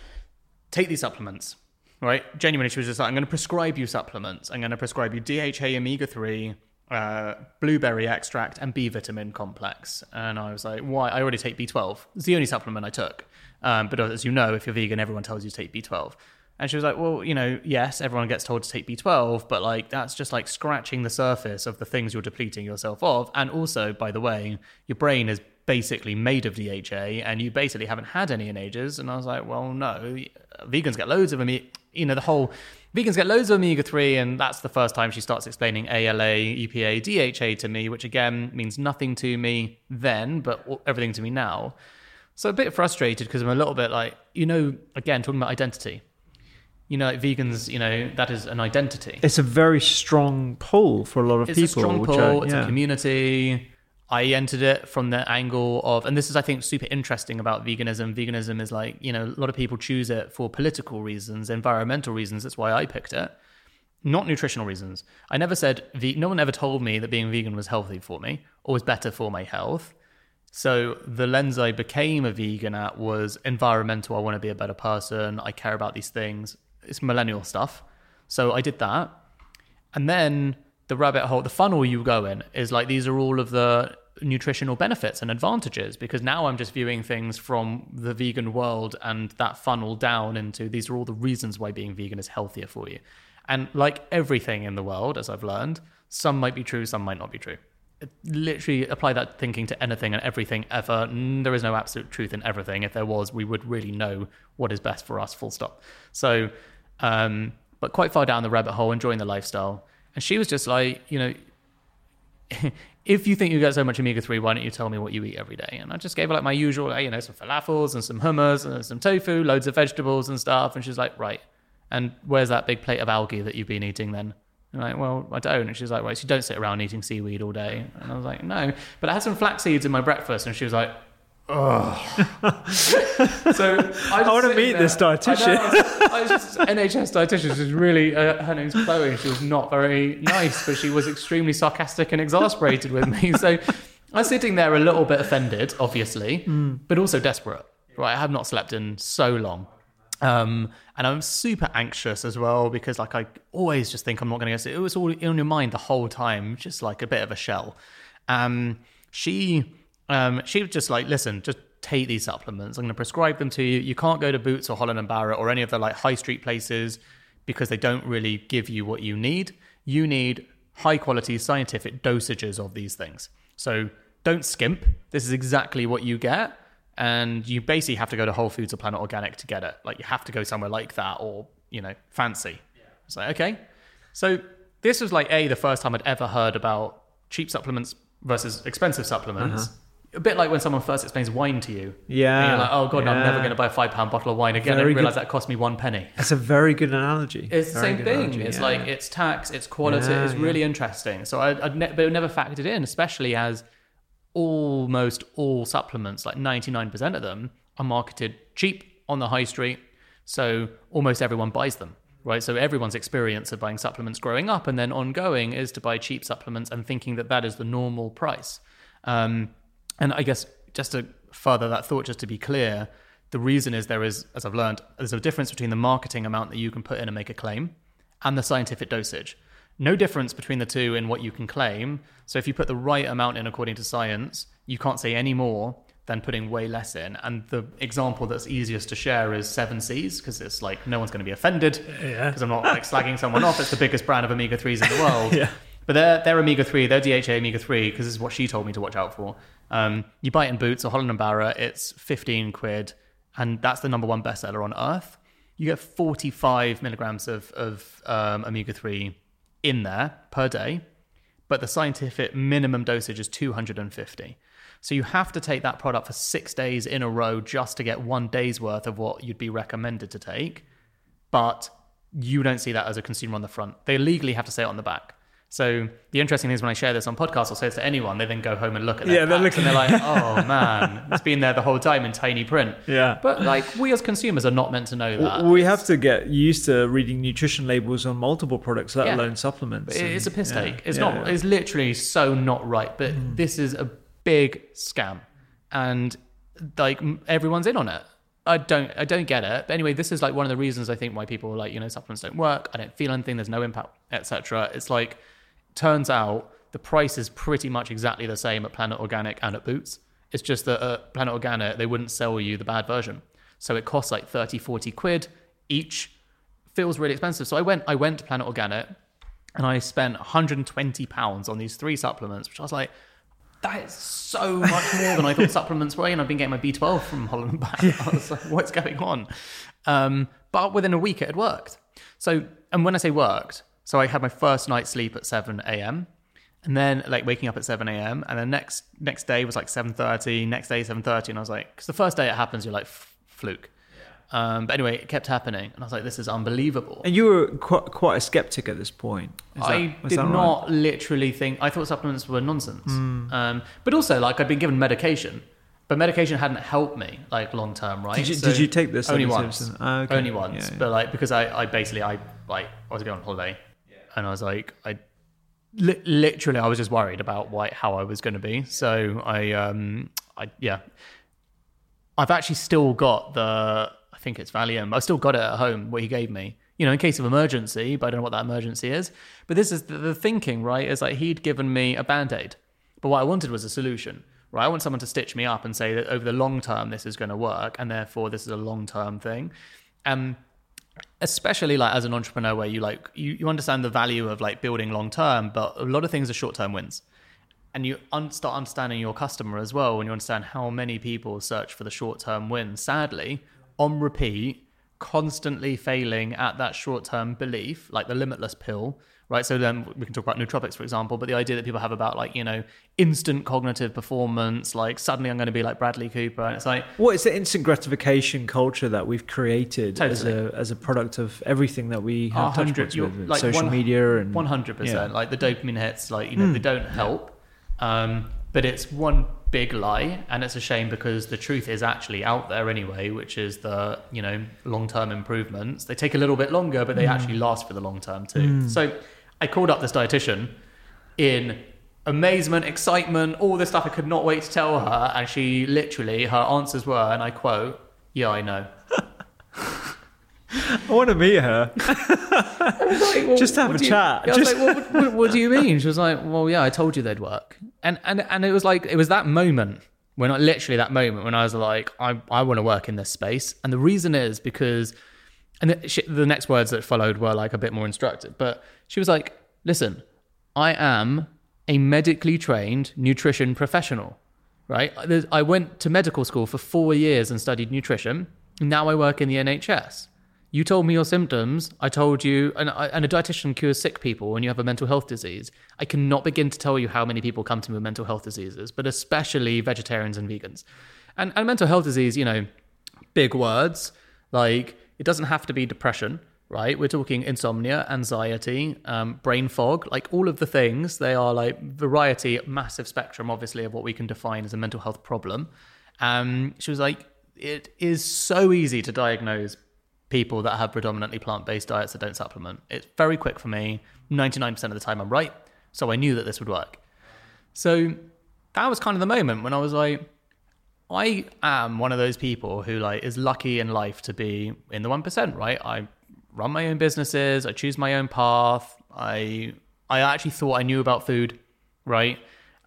take these supplements, right? Genuinely, she was just like, I'm going to prescribe you supplements. I'm going to prescribe you D H A omega three, uh, blueberry extract and B vitamin complex. And I was like, why? I already take B twelve. It's the only supplement I took. Um, but as you know, if you're vegan, everyone tells you to take B twelve. And she was like, well, you know, yes, everyone gets told to take B twelve, but like that's just like scratching the surface of the things you're depleting yourself of. And also, by the way, your brain is basically made of D H A and you basically haven't had any in ages. And I was like, well, no, vegans get loads of omega, you know, the whole vegans get loads of omega three. And that's the first time she starts explaining A L A, E P A, D H A to me, which again means nothing to me then, but everything to me now. So a bit frustrated because I'm a little bit like, you know, again, talking about identity. You know, like vegans, you know, that is an identity. It's a very strong pull for a lot of it's people. It's a strong pull. Are, it's yeah. a community. I entered it from the angle of, and this is, I think, super interesting about veganism. Veganism is like, you know, a lot of people choose it for political reasons, environmental reasons. That's why I picked it. Not nutritional reasons. I never said, ve- no one ever told me that being vegan was healthy for me or was better for my health. So the lens I became a vegan at was environmental. I want to be a better person. I care about these things. It's millennial stuff. So I did that. And then the rabbit hole, the funnel you go in is like, these are all of the nutritional benefits and advantages, because now I'm just viewing things from the vegan world and that funnel down into these are all the reasons why being vegan is healthier for you. And like everything in the world, as I've learned, some might be true, some might not be true. Literally apply that thinking to anything and everything ever. There is no absolute truth in everything. If there was, we would really know what is best for us, full stop. So, um, but quite far down the rabbit hole, enjoying the lifestyle. And she was just like, you know, if you think you get so much omega three, why don't you tell me what you eat every day? And I just gave her like my usual, you know, some falafels and some hummus and some tofu, loads of vegetables and stuff. And she's like, right. And where's that big plate of algae that you've been eating then? And I'm like, well, I don't. And she's like, right, so you don't sit around eating seaweed all day. And I was like, no. But I had some flax seeds in my breakfast. And she was like, oh. So I, I want to meet there, this dietitian. I, know, I was just N H S dietitian. She was really, uh, her name's Chloe. She was not very nice, but she was extremely sarcastic and exasperated with me. So I was sitting there a little bit offended, obviously, mm. but also desperate. Right, I have not slept in so long. Um, and I'm super anxious as well because like I always just think I'm not going to get sick. It was all in your mind the whole time, just like a bit of a shell. Um, she, um, she was just like, listen, just take these supplements. I'm going to prescribe them to you. You can't go to Boots or Holland and Barrett or any of the like high street places because they don't really give you what you need. You need high quality scientific dosages of these things. So don't skimp. This is exactly what you get. And you basically have to go to Whole Foods or Planet Organic to get it. Like you have to go somewhere like that or, you know, fancy. Yeah. It's like, okay. So this was like, A, the first time I'd ever heard about cheap supplements versus expensive supplements. Uh-huh. a bit like when someone first explains wine to you. Yeah. And you're like, oh God, yeah. I'm never going to buy a five pound bottle of wine again. Very I realised good. that cost me one penny. That's a very good analogy. It's the Very same good thing. analogy, It's yeah. like, it's tax, it's quality, Yeah, it's yeah. really interesting. So I, I'd ne- but it never factored in, especially as almost all supplements, like ninety-nine percent of them, are marketed cheap on the high street. So almost everyone buys them. Right, so everyone's experience of buying supplements growing up and then ongoing is to buy cheap supplements and thinking that that is the normal price. Um, and I guess just to further that thought, just to be clear, the reason is there is, as I've learned, there's a difference between the marketing amount that you can put in and make a claim and the scientific dosage. No difference between the two in what you can claim. So if you put the right amount in according to science, you can't say any more than putting way less in. And the example that's easiest to share is Seven Seas, because it's like no one's going to be offended because Yeah. I'm not like slagging someone off. It's the biggest brand of omega threes in the world. Yeah. But they're, they're omega three, they're D H A omega three, because this is what she told me to watch out for. Um, you buy it in Boots or Holland and Barrett, it's fifteen quid, and that's the number one bestseller on earth. You get forty-five milligrams of, of um, omega three in there per day, but the scientific minimum dosage is two hundred fifty. So you have to take that product for six days in a row just to get one day's worth of what you'd be recommended to take. But you don't see that as a consumer on the front. They legally have to say it on the back. So the interesting thing is when I share this on podcasts, I'll say this to anyone, they then go home and look at their Yeah, they're packs looking- and they're like, oh man, it's been there the whole time in tiny print. Yeah. But like we as consumers are not meant to know that. We have to get used to reading nutrition labels on multiple products, let Yeah. alone supplements. It- It's a piss Yeah, take. It's yeah, not. yeah. It's literally so not right. But this is a big scam, and like m- everyone's in on it. I don't. I don't get it. But anyway, this is like one of the reasons I think why people are like, you know, supplements don't work. I don't feel anything. There's no impact, et cetera. It's like, turns out the price is pretty much exactly the same at Planet Organic and at Boots. It's just that at Planet Organic they wouldn't sell you the bad version, so it costs like thirty, forty quid each. Feels really expensive. So I went. I went to Planet Organic. And I spent one hundred twenty pounds on these three supplements, which I was like, that is so much more than I thought supplements were. And I've been getting my B twelve from Holland and Barrett. I was like, what's going on? Um, but within a week, it had worked. So, and when I say worked, so I had my first night's sleep at seven a.m. and then like waking up at seven a.m. And then next next day was like seven thirty, next day seven thirty. And I was like, because the first day it happens, you're like, fluke. Um, but anyway, it kept happening. And I was like, this is unbelievable. And you were quite, quite a skeptic at this point. Is I that- was did that right? not literally think, I thought supplements were nonsense. Hmm. Um, but also, like, I'd been given medication, but medication hadn't helped me, like, long term, right? Did you, So- did you take this? Only at once. Simpson? Oh, okay. Only once. Yeah, yeah. But, like, because I, I basically, I, like, I was going on holiday, and I was like, I, li- literally, I was just worried about why, how I was going to be. So I, um, I, yeah. I've actually still got the, I think it's Valium. I've still got it at home, what he gave me, you know, in case of emergency, but I don't know what that emergency is. But this is the, the thinking, right? Is like he'd given me a Band-Aid, but what I wanted was a solution, right? I want someone to stitch me up and say that over the long term, this is going to work. And therefore this is a long-term thing. Um, especially like as an entrepreneur where you like, you, you understand the value of like building long-term, but a lot of things are short-term wins. And you un- start understanding your customer as well when you understand how many people search for the short-term win. Sadly, on repeat, constantly failing at that short-term belief, like the limitless pill, right? So then we can talk about nootropics, for example, but the idea that people have about like, you know, instant cognitive performance, like suddenly I'm going to be like Bradley Cooper. And it's like, What is the instant gratification culture that we've created as Totally. a as a product of everything that we have touch points you're- with, like social one- media and one hundred percent. yeah. Like the dopamine hits, like, you know, they don't help. Um, but it's one big lie, and it's a shame because the truth is actually out there anyway, which is the, you know, long-term improvements. They take a little bit longer, but they actually last for the long term too. So I called up this dietitian in amazement, excitement, all this stuff I could not wait to tell her. And she literally, her answers were, and I quote, "Yeah, I know." I want to meet her. Like, well, Just to have what a do you- chat. I was Just- like, well, what, what, what do you mean? She was like, well, yeah, I told you they'd work. And and and it was like, it was that moment when I literally that moment when I was like, I, I want to work in this space. And the reason is because, and the, she, the next words that followed were like a bit more instructive, but she was like, listen, I am a medically trained nutrition professional, right? There's- I went to medical school for four years and studied nutrition. Now I work in the N H S. You told me your symptoms. I told you, and, and a dietitian cures sick people when you have a mental health disease. I cannot begin to tell you how many people come to me with mental health diseases, but especially vegetarians and vegans. And, and mental health disease, you know, big words, like it doesn't have to be depression, right? We're talking insomnia, anxiety, um, brain fog, like all of the things. They are like variety, massive spectrum, obviously, of what we can define as a mental health problem. Um, she was like, it is so easy to diagnose people that have predominantly plant-based diets that don't supplement. It's very quick for me. ninety-nine percent of the time I'm right. So I knew that this would work. So that was kind of the moment when I was like, I am one of those people who like is lucky in life to be in the one percent, right? I run my own businesses. I choose my own path. I I actually thought I knew about food, right?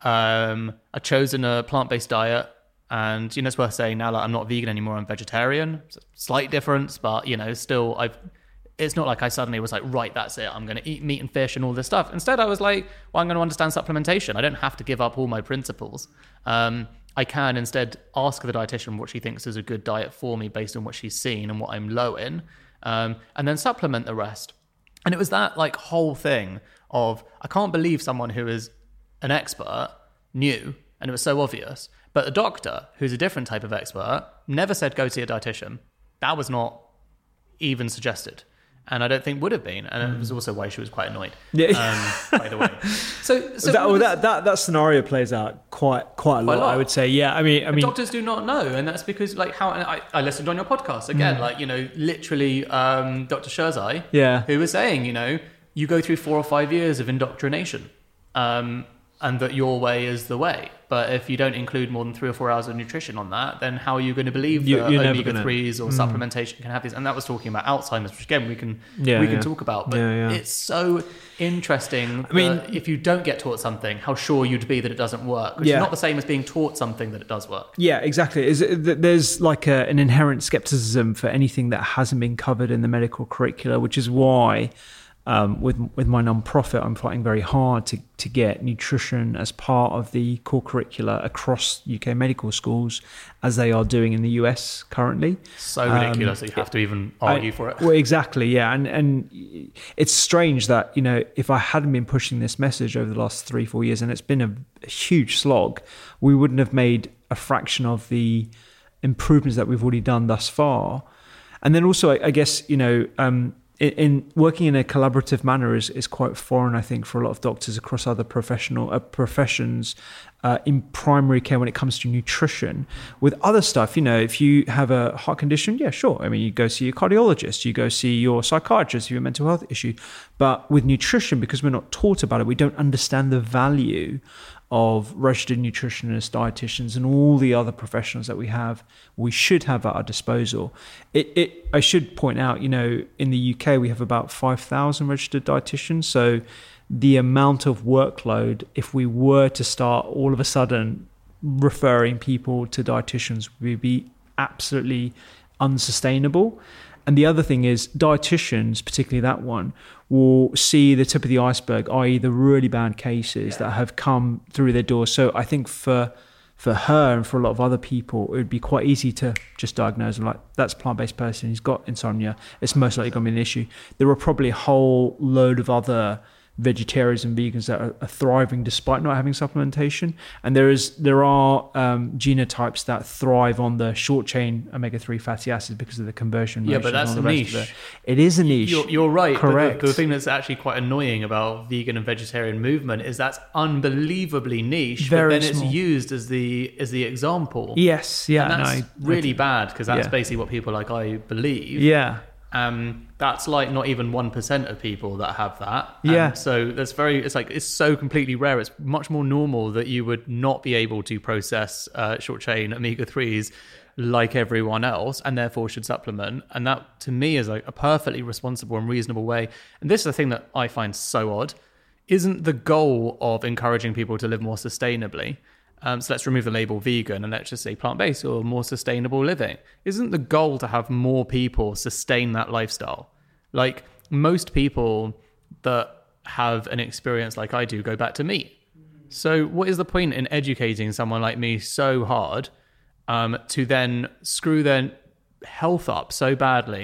Um, I've chosen a plant-based diet. And, you know, it's worth saying now that I'm not vegan anymore, I'm vegetarian. It's a slight difference, but, you know, still, I've. It's not like I suddenly was like, right, that's it. I'm going to eat meat and fish and all this stuff. Instead, I was like, well, I'm going to understand supplementation. I don't have to give up all my principles. Um, I can instead ask the dietitian what she thinks is a good diet for me based on what she's seen and what I'm low in, um, and then supplement the rest. And it was that like whole thing of, I can't believe someone who is an expert knew, and it was so obvious. But a doctor, who's a different type of expert, never said go see a dietitian. That was not even suggested. And I don't think would have been. And it was also why she was quite annoyed, yeah. um, by the way. So, so that, well, is, that, that, that scenario plays out quite quite a, quite lot, a lot, I would say. Yeah, I mean... I mean, doctors do not know. And that's because, like, how... And I, I listened on your podcast, again, mm. like, you know, literally um, Doctor Sherzai, yeah. who was saying, you know, you go through four or five years of indoctrination. Um, and that your way is the way. But if you don't include more than three or four hours of nutrition on that, then how are you going to believe you, that omega threes or mm. supplementation can have these? And that was talking about Alzheimer's, which again we can yeah, we can yeah. talk about. But yeah, yeah. it's so interesting. I mean, if you don't get taught something, how sure you'd be that it doesn't work. Which yeah. is not the same as being taught something that it does work. Yeah, exactly. Is there's like a, an inherent skepticism for anything that hasn't been covered in the medical curricula, which is why. Um, with with my non-profit, I'm fighting very hard to, to get nutrition as part of the core curricula across U K medical schools, as they are doing in the U S currently. So ridiculous um, that you have to even argue I, for it. Well, exactly, yeah. And and it's strange that, you know, if I hadn't been pushing this message over the last three, four years, and it's been a, a huge slog, we wouldn't have made a fraction of the improvements that we've already done thus far. And then also, I, I guess, you know, um, in working in a collaborative manner is, is quite foreign, I think, for a lot of doctors across other professional uh, professions uh, in primary care when it comes to nutrition. With other stuff, you know, if you have a heart condition, yeah, sure. I mean, you go see your cardiologist, you go see your psychiatrist if you have a mental health issue. But with nutrition, because we're not taught about it, we don't understand the value of registered nutritionists, dietitians, and all the other professionals that we have, we should have at our disposal. It, it, I should point out, you know, in the U K, we have about five thousand registered dietitians. So the amount of workload, if we were to start all of a sudden referring people to dietitians, would be absolutely unsustainable. And the other thing is dietitians, particularly that one, will see the tip of the iceberg, that is the really bad cases yeah. that have come through their doors. So I think for for her and for a lot of other people, it would be quite easy to just diagnose them like, that's a plant-based person, he's got insomnia, it's most likely going to be an issue. There are probably a whole load of other vegetarians and vegans that are, are thriving despite not having supplementation, and there is there are um, genotypes that thrive on the short chain omega three fatty acids because of the conversion. Yeah, but that's a niche. It. it is a niche. You're, you're right. Correct. But the, the thing that's actually quite annoying about vegan and vegetarian movement is that's unbelievably niche. Very but then small. It's used as the as the example. Yes. Yeah. And that's no, really bad because that's yeah. basically what people like I believe. Yeah. Um, that's like not even one percent of people that have that. Yeah. And so that's very, it's like, it's so completely rare. It's much more normal that you would not be able to process uh, short chain omega threes like everyone else and therefore should supplement. And that to me is like a perfectly responsible and reasonable way. And this is the thing that I find so odd. Isn't the goal of encouraging people to live more sustainably? Um, so let's remove the label vegan and let's just say plant-based or more sustainable living. Isn't the goal to have more people sustain that lifestyle? Like most people that have an experience like I do go back to meat. So what is the point in educating someone like me so hard um, to then screw their health up so badly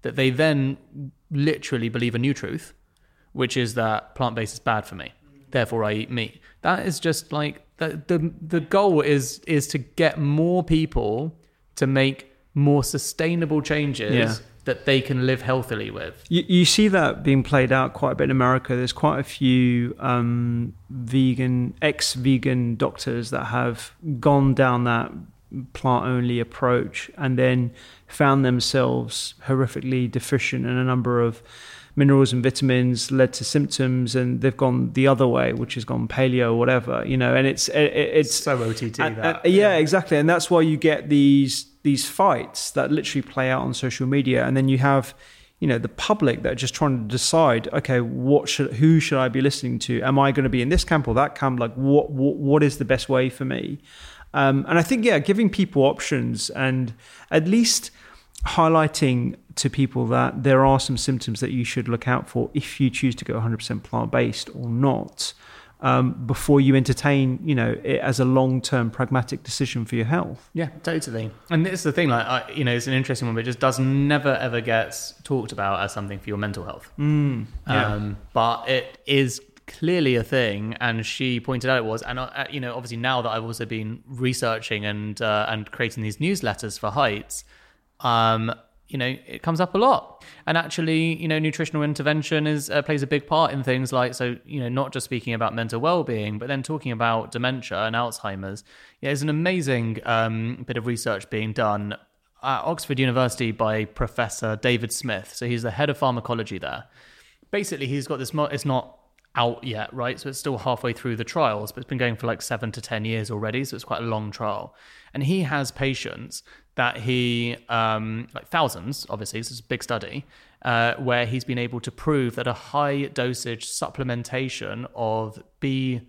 that they then literally believe a new truth, which is that plant-based is bad for me. Therefore, I eat meat. That is just like the the, the goal is is to get more people to make more sustainable changes yeah. that they can live healthily with. You, you see that being played out quite a bit in America. There's quite a few um, vegan, ex-vegan doctors that have gone down that plant-only approach and then found themselves horrifically deficient in a number of minerals and vitamins, led to symptoms, and they've gone the other way, which has gone paleo or whatever, you know. And it's it, it's so O T T. And, that uh, yeah, yeah, exactly. And that's why you get these these fights that literally play out on social media, and then you have, you know, the public that are just trying to decide, okay, what should who should I be listening to? Am I going to be in this camp or that camp? Like, what what, what is the best way for me? Um, and I think, yeah, giving people options and at least highlighting to people that there are some symptoms that you should look out for if you choose to go one hundred percent plant-based or not, um, before you entertain, you know, it as a long-term pragmatic decision for your health. Yeah, totally. And this is the thing, like, I, you know, it's an interesting one, but it just does never ever gets talked about as something for your mental health. Mm, yeah. Um, but it is clearly a thing, and she pointed out it was, and uh, you know, obviously now that I've also been researching and uh, and creating these newsletters for Heights, um, you know, it comes up a lot. And actually, you know, nutritional intervention is uh, plays a big part in things like, so, you know, not just speaking about mental well-being, but then talking about dementia and Alzheimer's. Yeah, there's an amazing um, bit of research being done at Oxford University by Professor David Smith. So he's the head of pharmacology there. Basically, he's got this, mo- it's not out yet, right? So it's still halfway through the trials, but it's been going for like seven to ten years already. So it's quite a long trial. And he has patients that he, um, like thousands, obviously, this is a big study, uh, where he's been able to prove that a high dosage supplementation of B,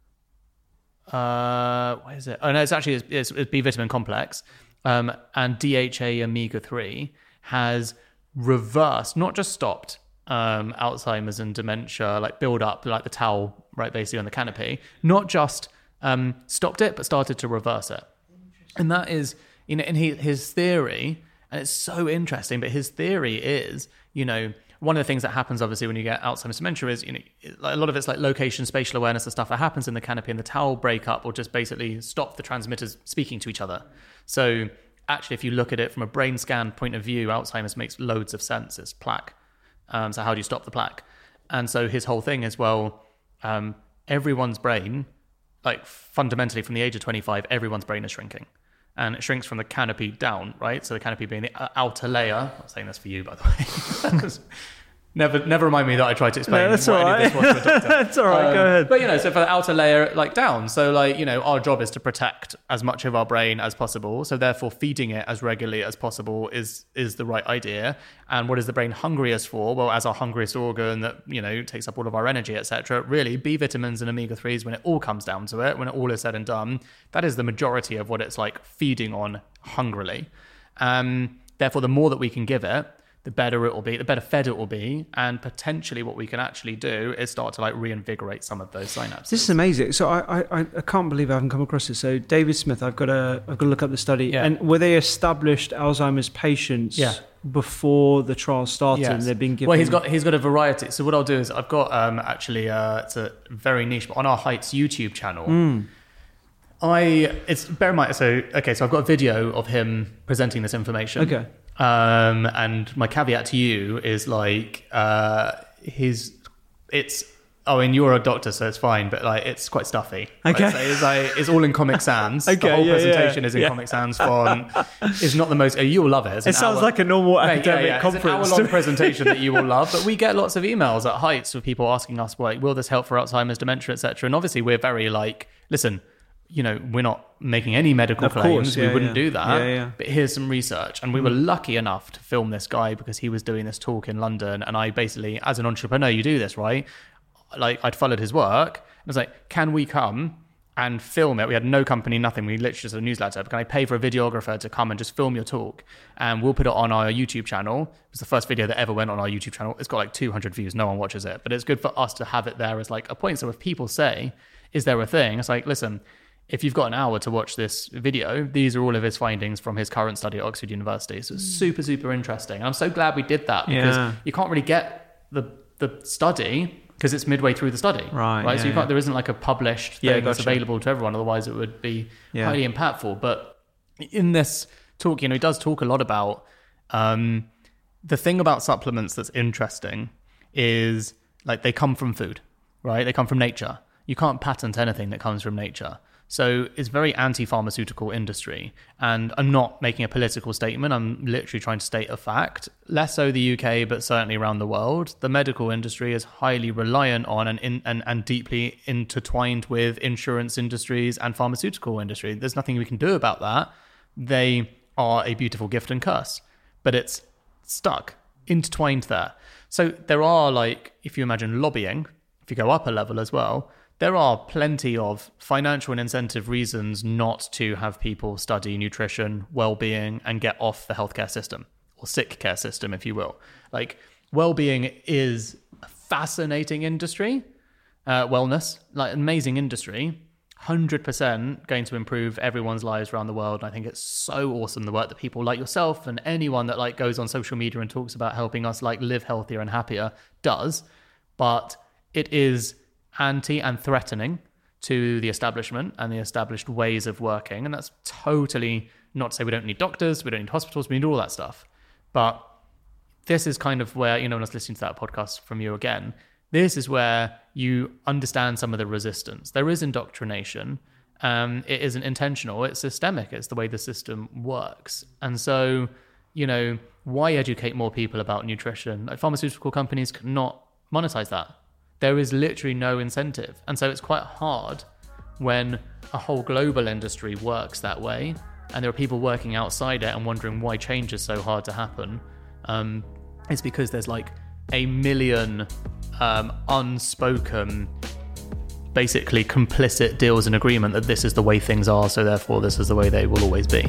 uh, what is it? Oh no, it's actually, it's, it's B vitamin complex, um, and D H A omega three has reversed, not just stopped, um, Alzheimer's and dementia, like build up, like the towel, right, basically on the canopy, not just um, stopped it, but started to reverse it. And that is, you know, and he, his theory, and it's so interesting, but his theory is, you know, one of the things that happens obviously when you get Alzheimer's dementia is, you know, a lot of it's like location, spatial awareness and stuff that happens in the canopy, and the towel break up or just basically stop the transmitters speaking to each other. So actually, if you look at it from a brain scan point of view, Alzheimer's makes loads of sense. It's plaque. Um, so how do you stop the plaque? And so his whole thing is, well, um, everyone's brain, like fundamentally from the age of twenty-five, everyone's brain is shrinking. And it shrinks from the canopy down, right? So the canopy being the outer layer. I'm not saying this for you, by the way. Never, never remind me that I tried to explain. No, that's what all right. any of this was to a doctor. That's all right. Um, go ahead. But you know, so for the outer layer, like down. So like, you know, our job is to protect as much of our brain as possible. So therefore, feeding it as regularly as possible is is the right idea. And what is the brain hungriest for? Well, as our hungriest organ that, you know, takes up all of our energy, et cetera. Really, B vitamins and omega threes, when it all comes down to it, when it all is said and done, that is the majority of what it's like feeding on hungrily. Um, therefore, the more that we can give it, the better it will be, the better fed it will be, and potentially what we can actually do is start to like reinvigorate some of those synapses. This is amazing. So I, I, I can't believe I haven't come across it. So David Smith, I've got to I've got to look up the study. Yeah. And were they established Alzheimer's patients yeah. before the trial started? Yes. And they've been given. Well, he's got he's got a variety. So what I'll do is I've got um, actually uh, it's a very niche, but on our Heights YouTube channel. Mm. I it's bear in mind. So okay, so I've got a video of him presenting this information. Okay. Um, and my caveat to you is like, uh, his, it's, oh, and you're a doctor, so it's fine, but like, it's quite stuffy. Right? Okay. So it's like, it's all in Comic Sans. Okay, the whole yeah, presentation yeah, is in yeah. Comic Sans font. It's not the most, you'll love it. It's it sounds hour, like a normal academic yeah, yeah. conference. It's an hour-long presentation that you will love, but we get lots of emails at Heights with people asking us, like, will this help for Alzheimer's, dementia, et cetera. And obviously we're very like, listen, you know, we're not making any medical of claims. Course, yeah, we wouldn't yeah. do that. Yeah, yeah. But here's some research. And we were lucky enough to film this guy because he was doing this talk in London. And I basically, as an entrepreneur, you do this, right? Like, I'd followed his work. I was like, can we come and film it? We had no company, nothing. We literally just a newsletter. But can I pay for a videographer to come and just film your talk? And we'll put it on our YouTube channel. It was the first video that ever went on our YouTube channel. It's got like two hundred views. No one watches it. But it's good for us to have it there as like a point. So if people say, is there a thing? It's like, listen, if you've got an hour to watch this video, these are all of his findings from his current study at Oxford University. So it's super, super interesting. And I'm so glad we did that because Yeah. you can't really get the the study because it's midway through the study. Right, Right. yeah, so you can't, yeah. there isn't like a published thing Yeah, that's gotcha. available to everyone. Otherwise it would be Yeah. highly impactful. But in this talk, you know, he does talk a lot about um, the thing about supplements that's interesting is like they come from food, right? They come from nature. You can't patent anything that comes from nature. So it's very anti-pharmaceutical industry. And I'm not making a political statement. I'm literally trying to state a fact. Less so the U K, but certainly around the world. The medical industry is highly reliant on and, in, and, and deeply intertwined with insurance industries and pharmaceutical industry. There's nothing we can do about that. They are a beautiful gift and curse, but it's stuck, intertwined there. So there are, like, if you imagine lobbying, if you go up a level as well, there are plenty of financial and incentive reasons not to have people study nutrition, well-being, and get off the healthcare system, or sick care system, if you will. Like, well-being is a fascinating industry, uh, wellness, like amazing industry, one hundred percent going to improve everyone's lives around the world. And I think it's so awesome, the work that people like yourself and anyone that like goes on social media and talks about helping us like live healthier and happier does. But it is anti and threatening to the establishment and the established ways of working. And that's totally not to say we don't need doctors, we don't need hospitals, we need all that stuff. But this is kind of where, you know, when I was listening to that podcast from you again, this is where you understand some of the resistance. There is indoctrination. Um, it isn't intentional. It's systemic. It's the way the system works. And so, you know, why educate more people about nutrition? Like, pharmaceutical companies cannot monetize that. There is literally no incentive. And so it's quite hard when a whole global industry works that way and there are people working outside it and wondering why change is so hard to happen. Um, it's because there's like a million um, unspoken, basically complicit deals and agreement that this is the way things are, so therefore this is the way they will always be.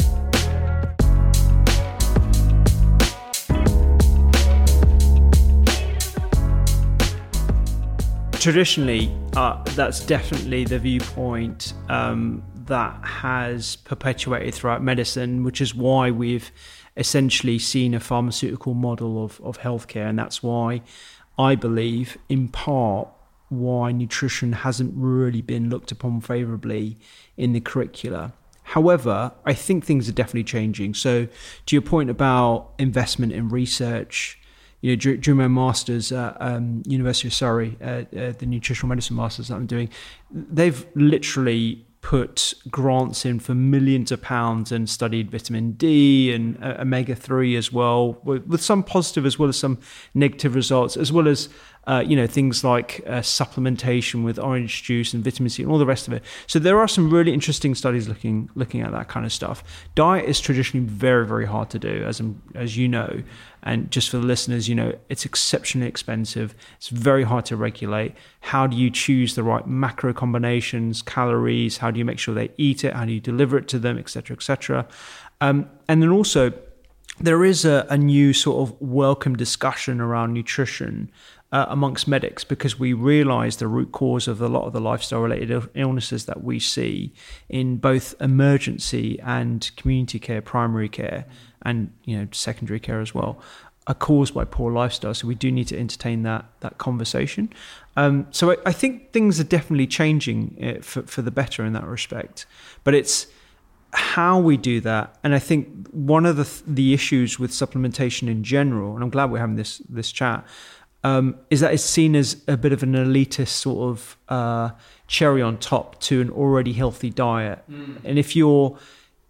Traditionally, uh, that's definitely the viewpoint um, that has perpetuated throughout medicine, which is why we've essentially seen a pharmaceutical model of, of healthcare. And that's why I believe, in part, why nutrition hasn't really been looked upon favorably in the curricula. However, I think things are definitely changing. So to your point about investment in research, you know, during my master's at um, University of Surrey, uh, uh, the nutritional medicine master's that I'm doing, they've literally put grants in for millions of pounds and studied vitamin D and uh, omega three as well, with, with some positive as well as some negative results, as well as uh, you know, things like uh, supplementation with orange juice and vitamin C and all the rest of it. So there are some really interesting studies looking looking at that kind of stuff. Diet is traditionally very, very hard to do, as as you know. And just for the listeners, you know, it's exceptionally expensive. It's very hard to regulate. How do you choose the right macro combinations, calories? How do you make sure they eat it? How do you deliver it to them, et cetera, et cetera? Um, and then also, there is a, a new sort of welcome discussion around nutrition uh, amongst medics, because we realize the root cause of a lot of the lifestyle-related illnesses that we see in both emergency and community care, primary care, and you know, secondary care as well, are caused by poor lifestyle. So we do need to entertain that that conversation. Um, so I, I think things are definitely changing for for the better in that respect. But it's how we do that, and I think one of the the issues with supplementation in general, and I'm glad we're having this this chat, um, is that it's seen as a bit of an elitist sort of uh, cherry on top to an already healthy diet. Mm. And if you're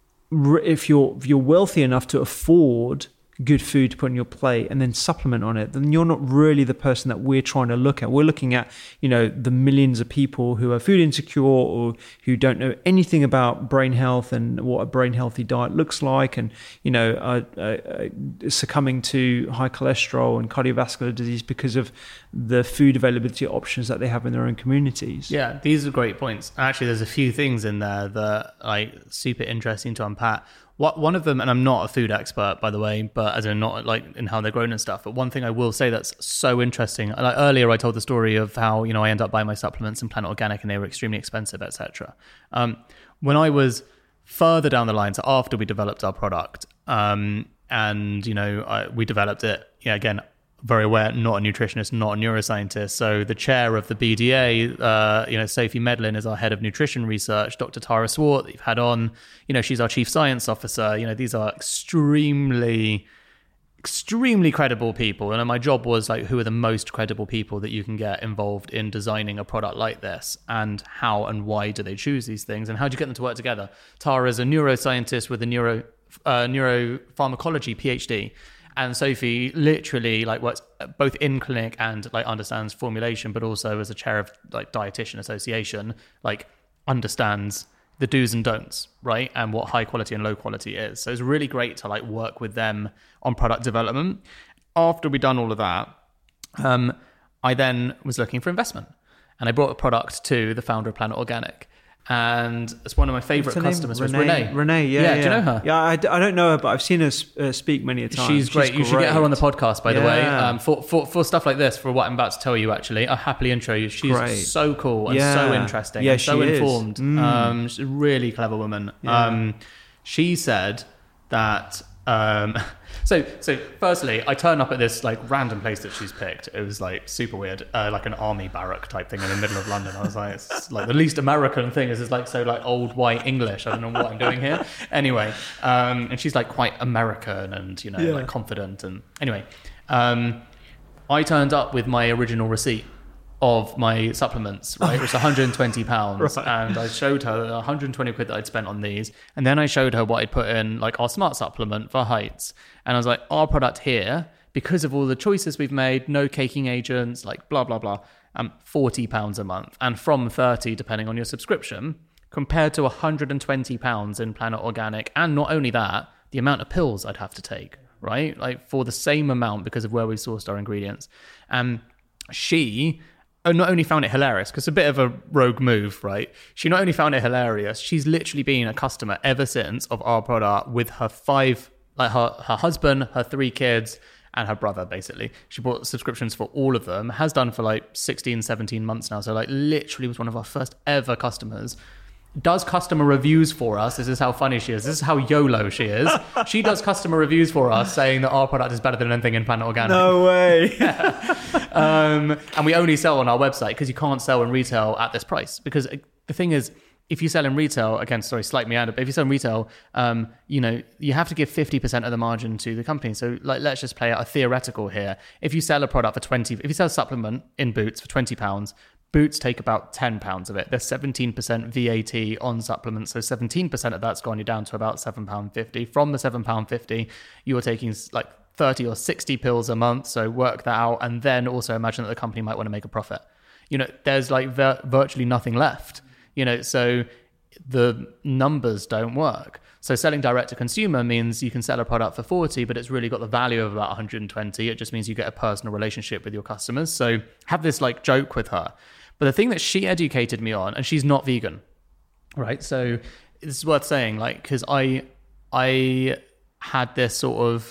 if you're if you're wealthy enough to afford good food to put on your plate and then supplement on it, then you're not really the person that we're trying to look at. We're looking at, you know, the millions of people who are food insecure or who don't know anything about brain health and what a brain healthy diet looks like, and, you know, are, are succumbing to high cholesterol and cardiovascular disease because of the food availability options that they have in their own communities. Yeah, these are great points. Actually, there's a few things in there that are like super interesting to unpack. what one of them, and I'm not a food expert, by the way, but as in not like in how they're grown and stuff. But one thing I will say that's so interesting. Like earlier, I told the story of how you know I ended up buying my supplements in Planet Organic, and they were extremely expensive, et cetera. Um, when I was further down the line, so after we developed our product, um, and you know I, we developed it, yeah, again. Very aware, not a nutritionist, not a neuroscientist. So the chair of the B D A, uh, you know, Sophie Medlin is our head of nutrition research. Doctor Tara Swart that you've had on, you know, she's our chief science officer. You know, these are extremely, extremely credible people. And my job was like, who are the most credible people that you can get involved in designing a product like this, and how and why do they choose these things, and how do you get them to work together? Tara is a neuroscientist with a neuro uh, neuropharmacology PhD. And Sophie literally like works both in clinic and like understands formulation, but also as a chair of like dietitian association, like understands the do's and don'ts, right? And what high quality and low quality is. So it's really great to like work with them on product development. After we'd done all of that, um, I then was looking for investment, and I brought a product to the founder of Planet Organic. And it's one of my favorite customers was Renee. Renee, yeah, yeah. yeah. Do you know her? Yeah, I, I don't know her, but I've seen her uh, speak many a time. She's great. She's you should great. Get her on the podcast, by the yeah. way. Um, for, for for stuff like this, for what I'm about to tell you, actually, I'll happily intro you. She's great. So cool and yeah. so interesting yeah, and so she informed. Mm. Um, she's a really clever woman. Yeah. Um, she said that... Um, so, so firstly, I turn up at this like random place that she's picked. It was like super weird, uh, like an army barrack type thing in the middle of London. I was like, it's like the least American thing is it's like so like old white English. I don't know what I'm doing here. Anyway, um, and she's like quite American and you know yeah. like confident and anyway, um, I turned up with my original receipt of my supplements, right? It was one hundred twenty pounds. Right. And I showed her one hundred twenty quid that I'd spent on these. And then I showed her what I'd put in, like our smart supplement for heights. And I was like, our product here, because of all the choices we've made, no caking agents, like blah, blah, blah, um, forty pounds a month. And from thirty, depending on your subscription, compared to one hundred twenty pounds in Planet Organic. And not only that, the amount of pills I'd have to take, right? Like for the same amount because of where we sourced our ingredients. And she... not only found it hilarious, because it's a bit of a rogue move, right? She not only found it hilarious, she's literally been a customer ever since of our product with her five, like her, her husband, her three kids, and her brother, basically. She bought subscriptions for all of them, has done for like sixteen, seventeen months now. So like literally was one of our first ever customers. Does customer reviews for us. This is how funny she is. This is how YOLO she is. She does customer reviews for us saying that our product is better than anything in Planet Organic. No way. Yeah. Um, and we only sell on our website because you can't sell in retail at this price. Because the thing is, if you sell in retail, again, sorry, slight meander, but if you sell in retail, um, you know, you have to give fifty percent of the margin to the company. So like, let's just play out a theoretical here. If you sell a product for twenty, if you sell a supplement in Boots for twenty pounds, Boots take about ten pounds of it. There's seventeen percent V A T on supplements. So seventeen percent of that's gone you down to about seven pounds fifty. From the seven pounds fifty, you're taking like thirty or sixty pills a month. So work that out. And then also imagine that the company might want to make a profit. You know, there's like vir- virtually nothing left, you know, so the numbers don't work. So selling direct to consumer means you can sell a product for forty, but it's really got the value of about one hundred twenty. It just means you get a personal relationship with your customers. So have this like joke with her. But the thing that she educated me on, and she's not vegan, right? So this is worth saying, like, because I, I had this sort of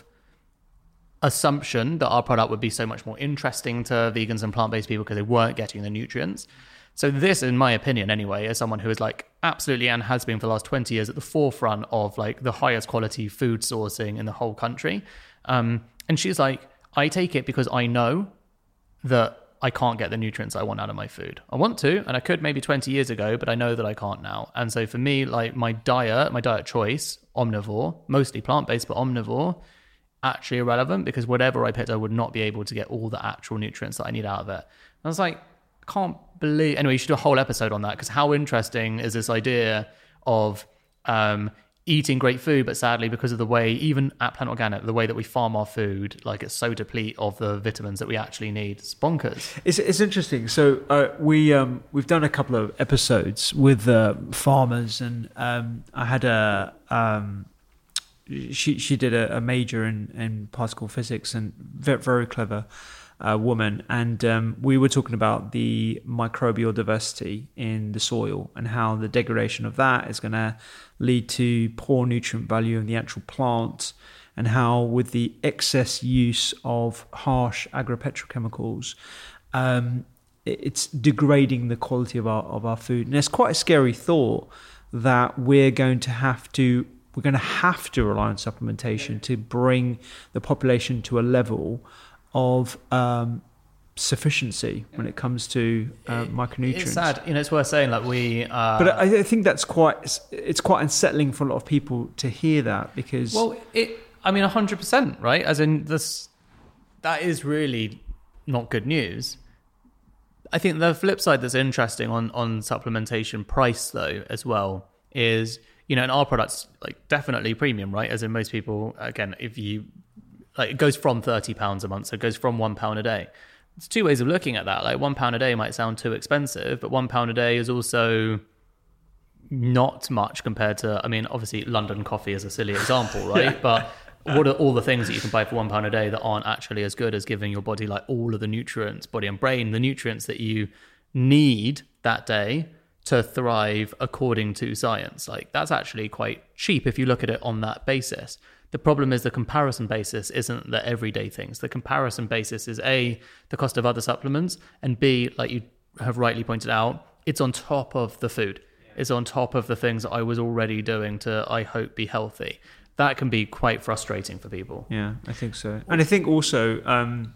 assumption that our product would be so much more interesting to vegans and plant-based people because they weren't getting the nutrients. So this, in my opinion anyway, as someone who is like absolutely and has been for the last twenty years at the forefront of like the highest quality food sourcing in the whole country. Um, and she's like, I take it because I know that I can't get the nutrients I want out of my food. I want to, and I could maybe twenty years ago, but I know that I can't now. And so for me, like my diet, my diet choice, omnivore, mostly plant-based, but omnivore, actually irrelevant because whatever I picked, I would not be able to get all the actual nutrients that I need out of it. And I was like, can't believe... Anyway, you should do a whole episode on that because how interesting is this idea of um, eating great food, but sadly, because of the way, even at Planet Organic, the way that we farm our food, like it's so deplete of the vitamins that we actually need. It's bonkers. It's, it's interesting. So uh, we, um, we've done a couple of episodes with uh, farmers and um, I had a... Um, She she did a, a major in, in particle physics and very, very clever. uh, woman, and um, we were talking about the microbial diversity in the soil and how the degradation of that is going to lead to poor nutrient value in the actual plant, and how with the excess use of harsh agropetrochemicals, um, it's degrading the quality of our of our food. And it's quite a scary thought that we're going to have to we're going to have to rely on supplementation to bring the population to a level of um, sufficiency when it comes to uh, micronutrients. It's sad, you know. It's worth saying, like we. Uh, but I, I think that's quite it's quite unsettling for a lot of people to hear that, because well, it. I mean, a hundred percent, right? As in this, that is really not good news. I think the flip side that's interesting on, on supplementation price, though, as well, is, you know, and our products, like, definitely premium, right? As in most people, again, if you, like, it goes from thirty pounds a month, so it goes from one pound a day. There's two ways of looking at that. Like, one pound a day might sound too expensive, but one pound a day is also not much compared to, I mean, obviously, London coffee is a silly example, right? Yeah. But what are all the things that you can buy for one pound a day that aren't actually as good as giving your body like all of the nutrients, body and brain, the nutrients that you need that day to thrive according to science? Like, that's actually quite cheap if you look at it on that basis. The problem is the comparison basis isn't the everyday things. The comparison basis is A, the cost of other supplements, and B, like you have rightly pointed out, it's on top of the food. It's on top of the things that I was already doing to, I hope, be healthy. That can be quite frustrating for people. Yeah, I think so. And I think also um,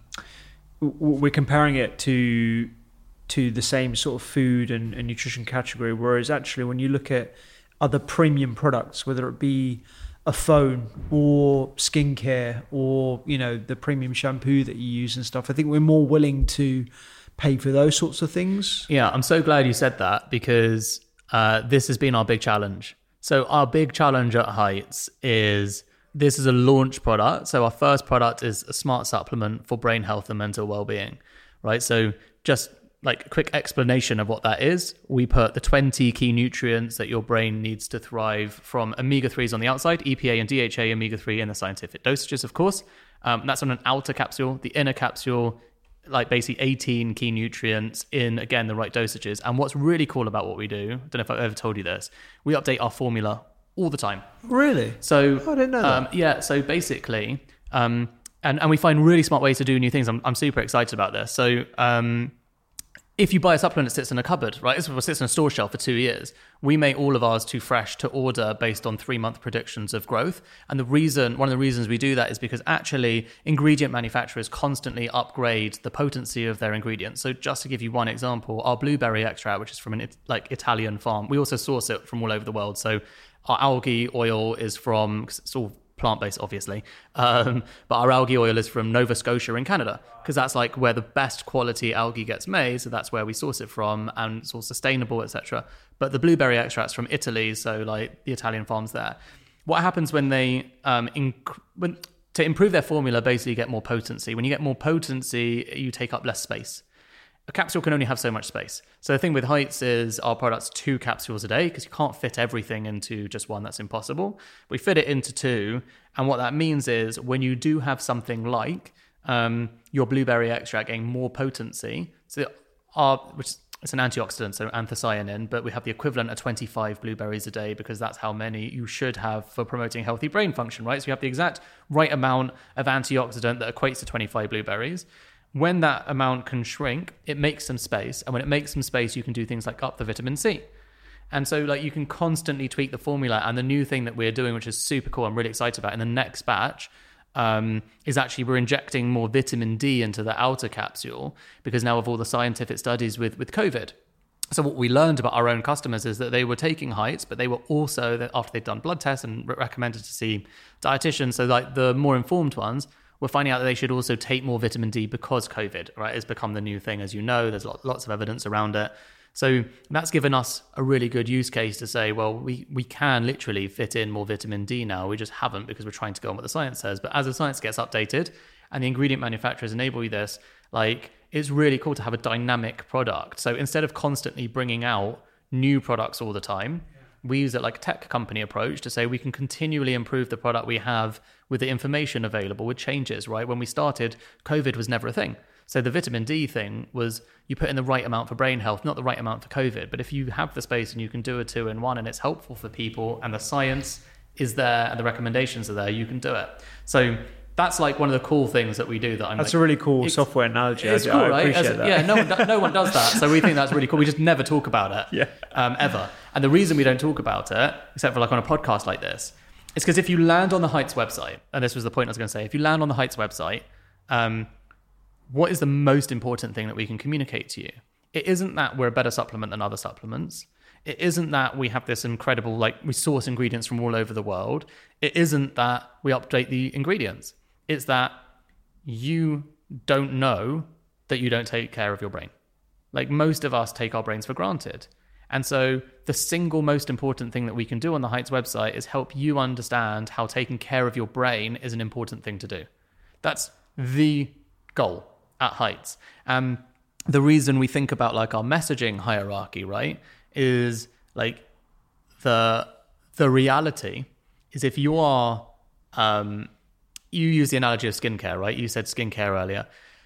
we're comparing it to to the same sort of food and, and nutrition category, whereas actually when you look at other premium products, whether it be a phone or skincare or, you know, the premium shampoo that you use and stuff, I think we're more willing to pay for those sorts of things. Yeah, I'm so glad you said that, because uh, this has been our big challenge. So our big challenge at Heights is, this is a launch product. So our first product is a smart supplement for brain health and mental well-being, right? So just like a quick explanation of what that is. We put the twenty key nutrients that your brain needs to thrive from omega threes on the outside, E P A and D H A, omega three in the scientific dosages, of course. Um, that's on an outer capsule. The inner capsule, like basically eighteen key nutrients in, again, the right dosages. And what's really cool about what we do, I don't know if I've ever told you this, we update our formula all the time. Really? So oh, I didn't know um, that. Yeah, so basically, um, and, and we find really smart ways to do new things. I'm, I'm super excited about this. So um, if you buy a supplement that sits in a cupboard, right, it sits in a store shelf for two years, we make all of ours too fresh to order based on three-month predictions of growth. And the reason, one of the reasons we do that is because actually ingredient manufacturers constantly upgrade the potency of their ingredients. So just to give you one example, our blueberry extract, which is from an like Italian farm, we also source it from all over the world. So our algae oil is from, it's all plant-based, obviously, um, but our algae oil is from Nova Scotia in Canada, because that's like where the best quality algae gets made, so that's where we source it from, and it's all sustainable, et cetera. But the blueberry extract's from Italy, so like the Italian farms there. What happens when they um, inc- when, to improve their formula, basically get more potency. When you get more potency, you take up less space. A capsule can only have so much space. So the thing with Heights is our product's two capsules a day, because you can't fit everything into just one. That's impossible. We fit it into two. And what that means is when you do have something like um, your blueberry extract getting more potency, so our, which it's an antioxidant, so anthocyanin, but we have the equivalent of twenty-five blueberries a day, because that's how many you should have for promoting healthy brain function, right? So you have the exact right amount of antioxidant that equates to twenty-five blueberries. When that amount can shrink, it makes some space. And when it makes some space, you can do things like up the vitamin C. And so like you can constantly tweak the formula. And the new thing that we're doing, which is super cool, I'm really excited about in the next batch, um, is actually we're injecting more vitamin D into the outer capsule, because now of all the scientific studies with, with COVID. So what we learned about our own customers is that they were taking Heights, but they were also, after they'd done blood tests and recommended to see dietitians, so like the more informed ones, we're finding out that they should also take more vitamin D because COVID, right, has become the new thing, as you know. There's lots of evidence around it. So that's given us a really good use case to say, well, we, we can literally fit in more vitamin D now. We just haven't, because we're trying to go on what the science says. But as the science gets updated and the ingredient manufacturers enable you this, like, it's really cool to have a dynamic product. So instead of constantly bringing out new products all the time, we use it like a tech company approach to say we can continually improve the product we have with the information available, with changes, right? When we started, COVID was never a thing. So the vitamin D thing was you put in the right amount for brain health, not the right amount for COVID. But if you have the space and you can do a two in one and it's helpful for people and the science is there and the recommendations are there, you can do it. So that's like one of the cool things that we do. That I'm That's like, a really cool software analogy. It's I, cool, I right? appreciate As, that. Yeah, no one, no one does that. So we think that's really cool. We just never talk about it, yeah. um, ever. And the reason we don't talk about it, except for like on a podcast like this, is because if you land on the Heights website, and this was the point I was going to say, if you land on the Heights website, um, what is the most important thing that we can communicate to you? It isn't that we're a better supplement than other supplements. It isn't that we have this incredible, like we source ingredients from all over the world. It isn't that we update the ingredients. It's that you don't know that you don't take care of your brain. Like most of us take our brains for granted. And so the single most important thing that we can do on the Heights website is help you understand how taking care of your brain is an important thing to do. That's the goal at Heights. Um, the reason we think about like our messaging hierarchy, right, is like the the reality is if you are, um, you use the analogy of skincare, right? You said skincare earlier.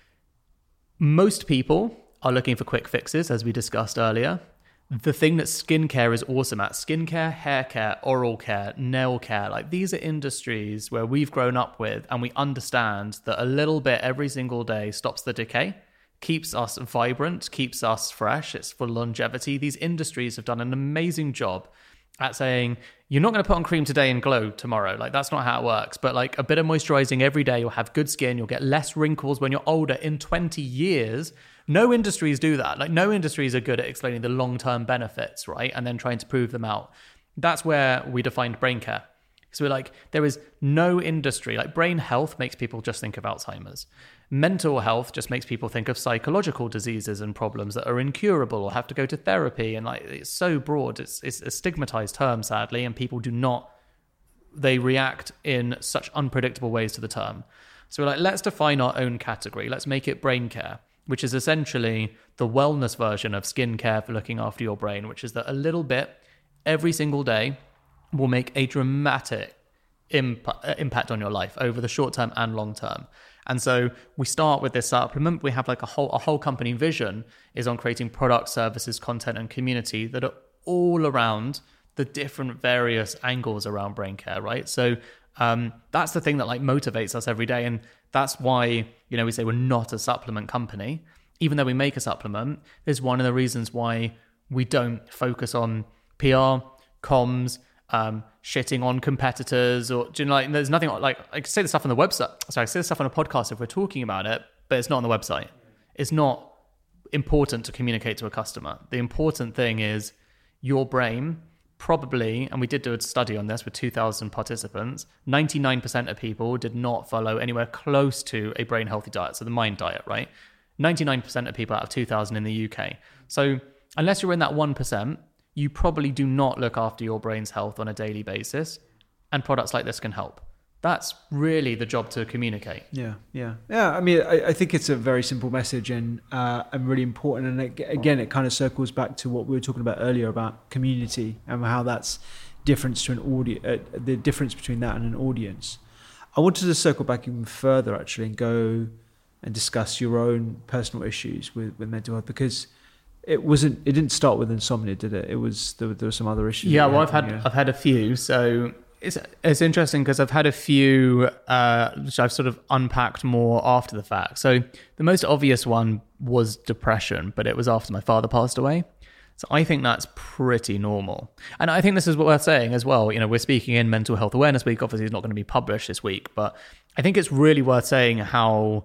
Most people are looking for quick fixes, as we discussed earlier. The thing that skincare is awesome at, skincare, hair care, oral care, nail care, like these are industries where we've grown up with and we understand that a little bit every single day stops the decay, keeps us vibrant, keeps us fresh, it's for longevity. These industries have done an amazing job at saying, you're not going to put on cream today and glow tomorrow. Like that's not how it works. But like a bit of moisturizing every day, you'll have good skin, you'll get less wrinkles when you're older. In twenty years, no industries do that. Like no industries are good at explaining the long-term benefits, right? And then trying to prove them out. That's where we defined brain care. So we're like, there is no industry, like brain health makes people just think of Alzheimer's. Mental health just makes people think of psychological diseases and problems that are incurable or have to go to therapy. And like, it's so broad. It's, it's a stigmatized term, sadly, and people do not, they react in such unpredictable ways to the term. So we're like, let's define our own category. Let's make it brain care, which is essentially the wellness version of skincare for looking after your brain, which is that a little bit every single day will make a dramatic imp- impact on your life over the short term and long term. And so we start with this supplement. We have like a whole a whole company vision is on creating products, services, content, and community that are all around the different various angles around brain care, right? So um, that's the thing that like motivates us every day. And that's why, you know, we say we're not a supplement company. Even though we make a supplement, is one of the reasons why we don't focus on P R, comms, um, shitting on competitors, or do you know, like there's nothing like I can say the stuff on the website. Sorry, I say the stuff on a podcast if we're talking about it, but it's not on the website. It's not important to communicate to a customer. The important thing is your brain probably, and we did do a study on this with two thousand participants, ninety-nine percent of people did not follow anywhere close to a brain healthy diet. So the MIND diet, right? ninety-nine percent of people out of two thousand in the U K. So unless you're in that one percent, you probably do not look after your brain's health on a daily basis, and products like this can help. That's really the job to communicate. Yeah, yeah. Yeah, I mean, I, I think it's a very simple message and uh, and really important. And it, again, it kind of circles back to what we were talking about earlier about community and how that's difference to an audience, uh, the difference between that and an audience. I wanted to circle back even further, actually, and go and discuss your own personal issues with, with mental health, because it wasn't. It didn't start with insomnia, did it? It was there. There were some other issues. Yeah, well, I've had yeah. I've had a few. So it's it's interesting because I've had a few uh, which I've sort of unpacked more after the fact. So the most obvious one was depression, but it was after my father passed away. So I think that's pretty normal, and I think this is what we're saying as well. You know, we're speaking in Mental Health Awareness Week. Obviously, it's not going to be published this week, but I think it's really worth saying how.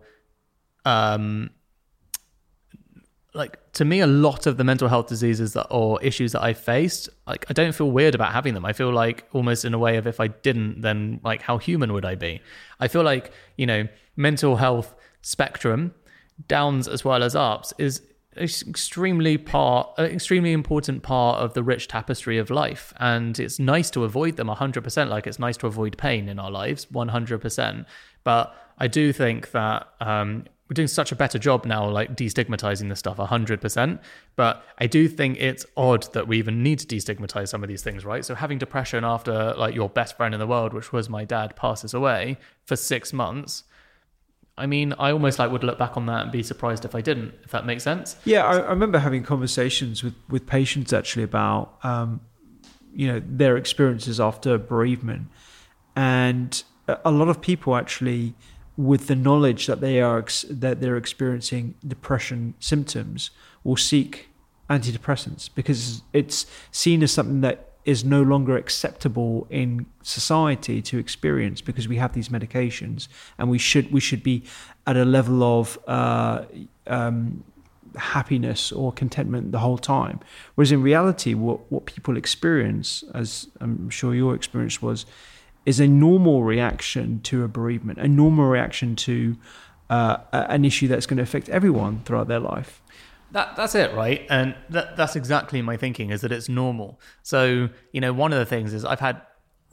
Um, like to me, a lot of the mental health diseases that or issues that I faced, like I don't feel weird about having them. I feel like almost in a way of if I didn't, then like how human would I be? I feel like, you know, mental health spectrum, downs as well as ups, is extremely part, an extremely important part of the rich tapestry of life. And it's nice to avoid them one hundred percent. Like it's nice to avoid pain in our lives, one hundred percent. But I do think that, um, we're doing such a better job now, like destigmatizing this stuff one hundred percent. But I do think it's odd that we even need to destigmatize some of these things, right? So having depression after like your best friend in the world, which was my dad, passes away for six months, I mean, I almost like would look back on that and be surprised if I didn't, if that makes sense. Yeah, I, I remember having conversations with, with patients actually about, um, you know, their experiences after bereavement. And a lot of people actually, with the knowledge that they are ex- that they're experiencing depression symptoms, will seek antidepressants because it's seen as something that is no longer acceptable in society to experience because we have these medications, and we should we should be at a level of uh, um, happiness or contentment the whole time. Whereas in reality, what what people experience, as I'm sure your experience was, is a normal reaction to a bereavement, a normal reaction to uh, an issue that's going to affect everyone throughout their life. That that's it, right? And that that's exactly my thinking, is that it's normal. So, you know, one of the things is I've had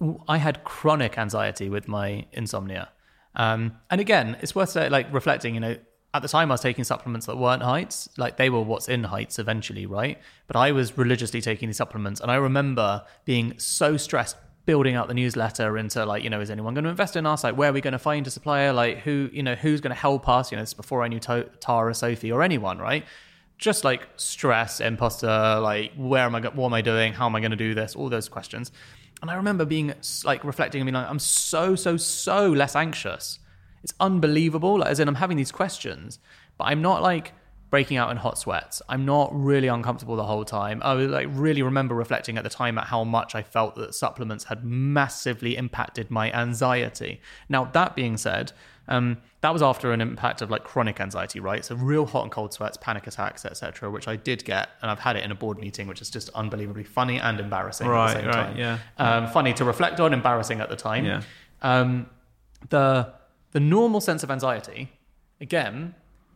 I had chronic anxiety with my insomnia. Um, and again, it's worth say, like reflecting, you know, at the time I was taking supplements that weren't Heights, like they were what's in Heights eventually, right? But I was religiously taking these supplements, and I remember being so stressed building out the newsletter into like, you know, is anyone going to invest in us? Like, where are we going to find a supplier? Like, who, you know, who's going to help us? You know, this is before I knew to- Tara, Sophie, or anyone, right? Just like stress, imposter, like where am I, go- what am I doing? How am I going to do this? All those questions. And I remember being like reflecting and being like, I'm so, so, so less anxious. It's unbelievable. Like, as in I'm having these questions, but I'm not like breaking out in hot sweats. I'm not really uncomfortable the whole time. I was like really remember reflecting at the time at how much I felt that supplements had massively impacted my anxiety. Now, that being said, um, that was after an impact of like chronic anxiety, right? So real hot and cold sweats, panic attacks, et cetera, which I did get, and I've had it in a board meeting, which is just unbelievably funny and embarrassing right, at the same right, time. Yeah. Um, funny to reflect on, embarrassing at the time. Yeah. Um, the the normal sense of anxiety, again,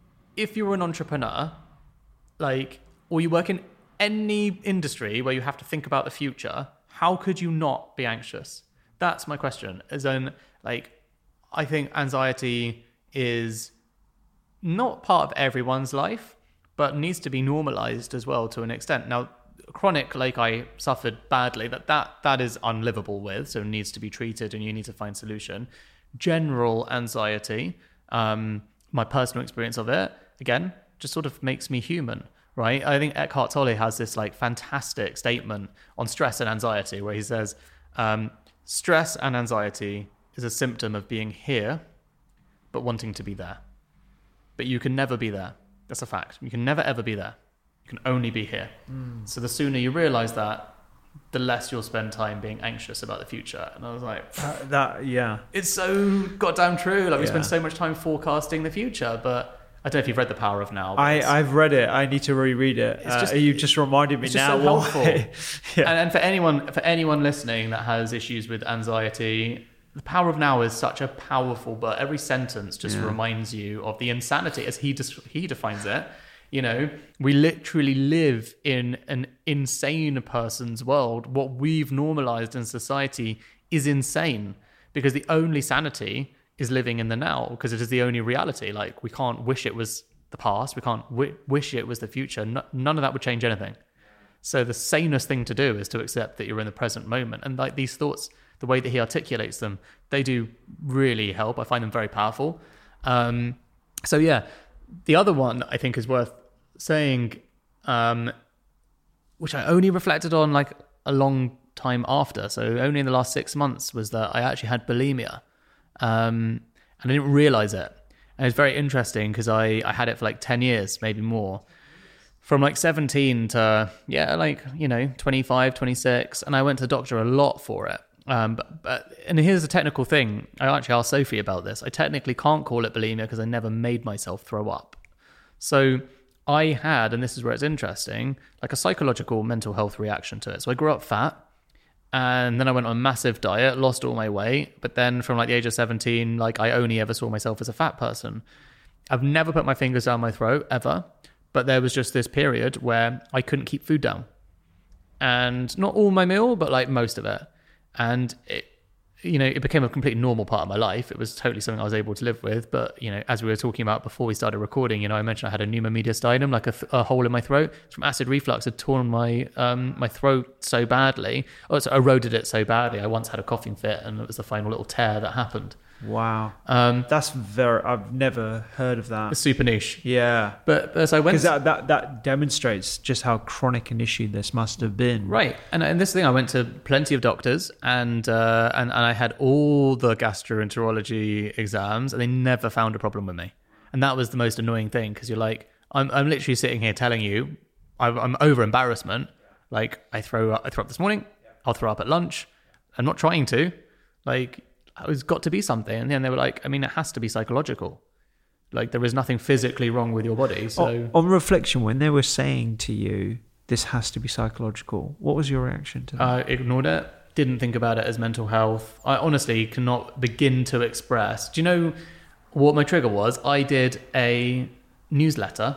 if you're an entrepreneur, like, or you work in any industry where you have to think about the future, how could you not be anxious? That's my question. As in, like, I think anxiety is not part of everyone's life, but needs to be normalized as well to an extent. Now, chronic, like I suffered badly, that that that is unlivable with, so it needs to be treated and you need to find solution. General anxiety, um, my personal experience of it, again, just sort of makes me human, right? I think Eckhart Tolle has this like fantastic statement on stress and anxiety where he says, um, stress and anxiety is a symptom of being here, but wanting to be there. But you can never be there. That's a fact. You can never, ever be there. You can only be here. Mm. So the sooner you realize that, the less you'll spend time being anxious about the future. And I was like, uh, that, yeah. It's so goddamn true. Like, we yeah. spend so much time forecasting the future, but I don't know if you've read The Power of Now. I, I've read it. I need to reread it. It's just, uh, you just reminded me it's now. Just so helpful. yeah. and, and for anyone, for anyone listening that has issues with anxiety, The Power of Now is such a powerful, but every sentence just yeah. reminds you of the insanity as he des- he defines it. You know, we literally live in an insane person's world. What we've normalized in society is insane because the only sanity is living in the now, because it is the only reality. Like, we can't wish it was the past. We can't w- wish it was the future. No- none of that would change anything. So the sanest thing to do is to accept that you're in the present moment. And like these thoughts, the way that he articulates them, they do really help. I find them very powerful. Um, so yeah, the other one I think is worth saying, um, which I only reflected on like a long time after, so only in the last six months, was that I actually had bulimia, um, and I didn't realize it. And it's very interesting because I, I had it for like ten years, maybe more, from like seventeen to, yeah, like, you know, twenty-five, twenty-six, and I went to the doctor a lot for it. Um, but, but and here's a technical thing. I actually asked Sophie about this. I technically can't call it bulimia because I never made myself throw up. So I had, and this is where it's interesting, like a psychological mental health reaction to it. So I grew up fat, and then I went on a massive diet, lost all my weight. But then from like the age of seventeen, like I only ever saw myself as a fat person. I've never put my fingers down my throat ever. But there was just this period where I couldn't keep food down. And not all my meal, but like most of it. And it, you know, it became a completely normal part of my life. It was totally something I was able to live with. But, you know, as we were talking about before we started recording, you know, I mentioned I had a pneumomediastinum, like a, a hole in my throat from acid reflux. Had torn my um, my throat so badly, or it's eroded it so badly. I once had a coughing fit, and it was the final little tear that happened. Wow. Um, That's very, I've never heard of that. it's super niche. Yeah. But, but so I went... Because that, that, that demonstrates just how chronic an issue this must have been. Right. And, and this thing, I went to plenty of doctors and, uh, and, and I had all the gastroenterology exams and they never found a problem with me. And that was the most annoying thing because you're like, I'm, I'm literally sitting here telling you, I'm, I'm over embarrassment. Like I throw up, I throw up this morning, I'll throw up at lunch. I'm not trying to. Like, it's got to be something. And then they were like, I mean, it has to be psychological. Like, there is nothing physically wrong with your body. So, on, on reflection, when they were saying to you, this has to be psychological, what was your reaction to that? I ignored it. Didn't think about it as mental health. I honestly cannot begin to express. Do you know what my trigger was? I did a newsletter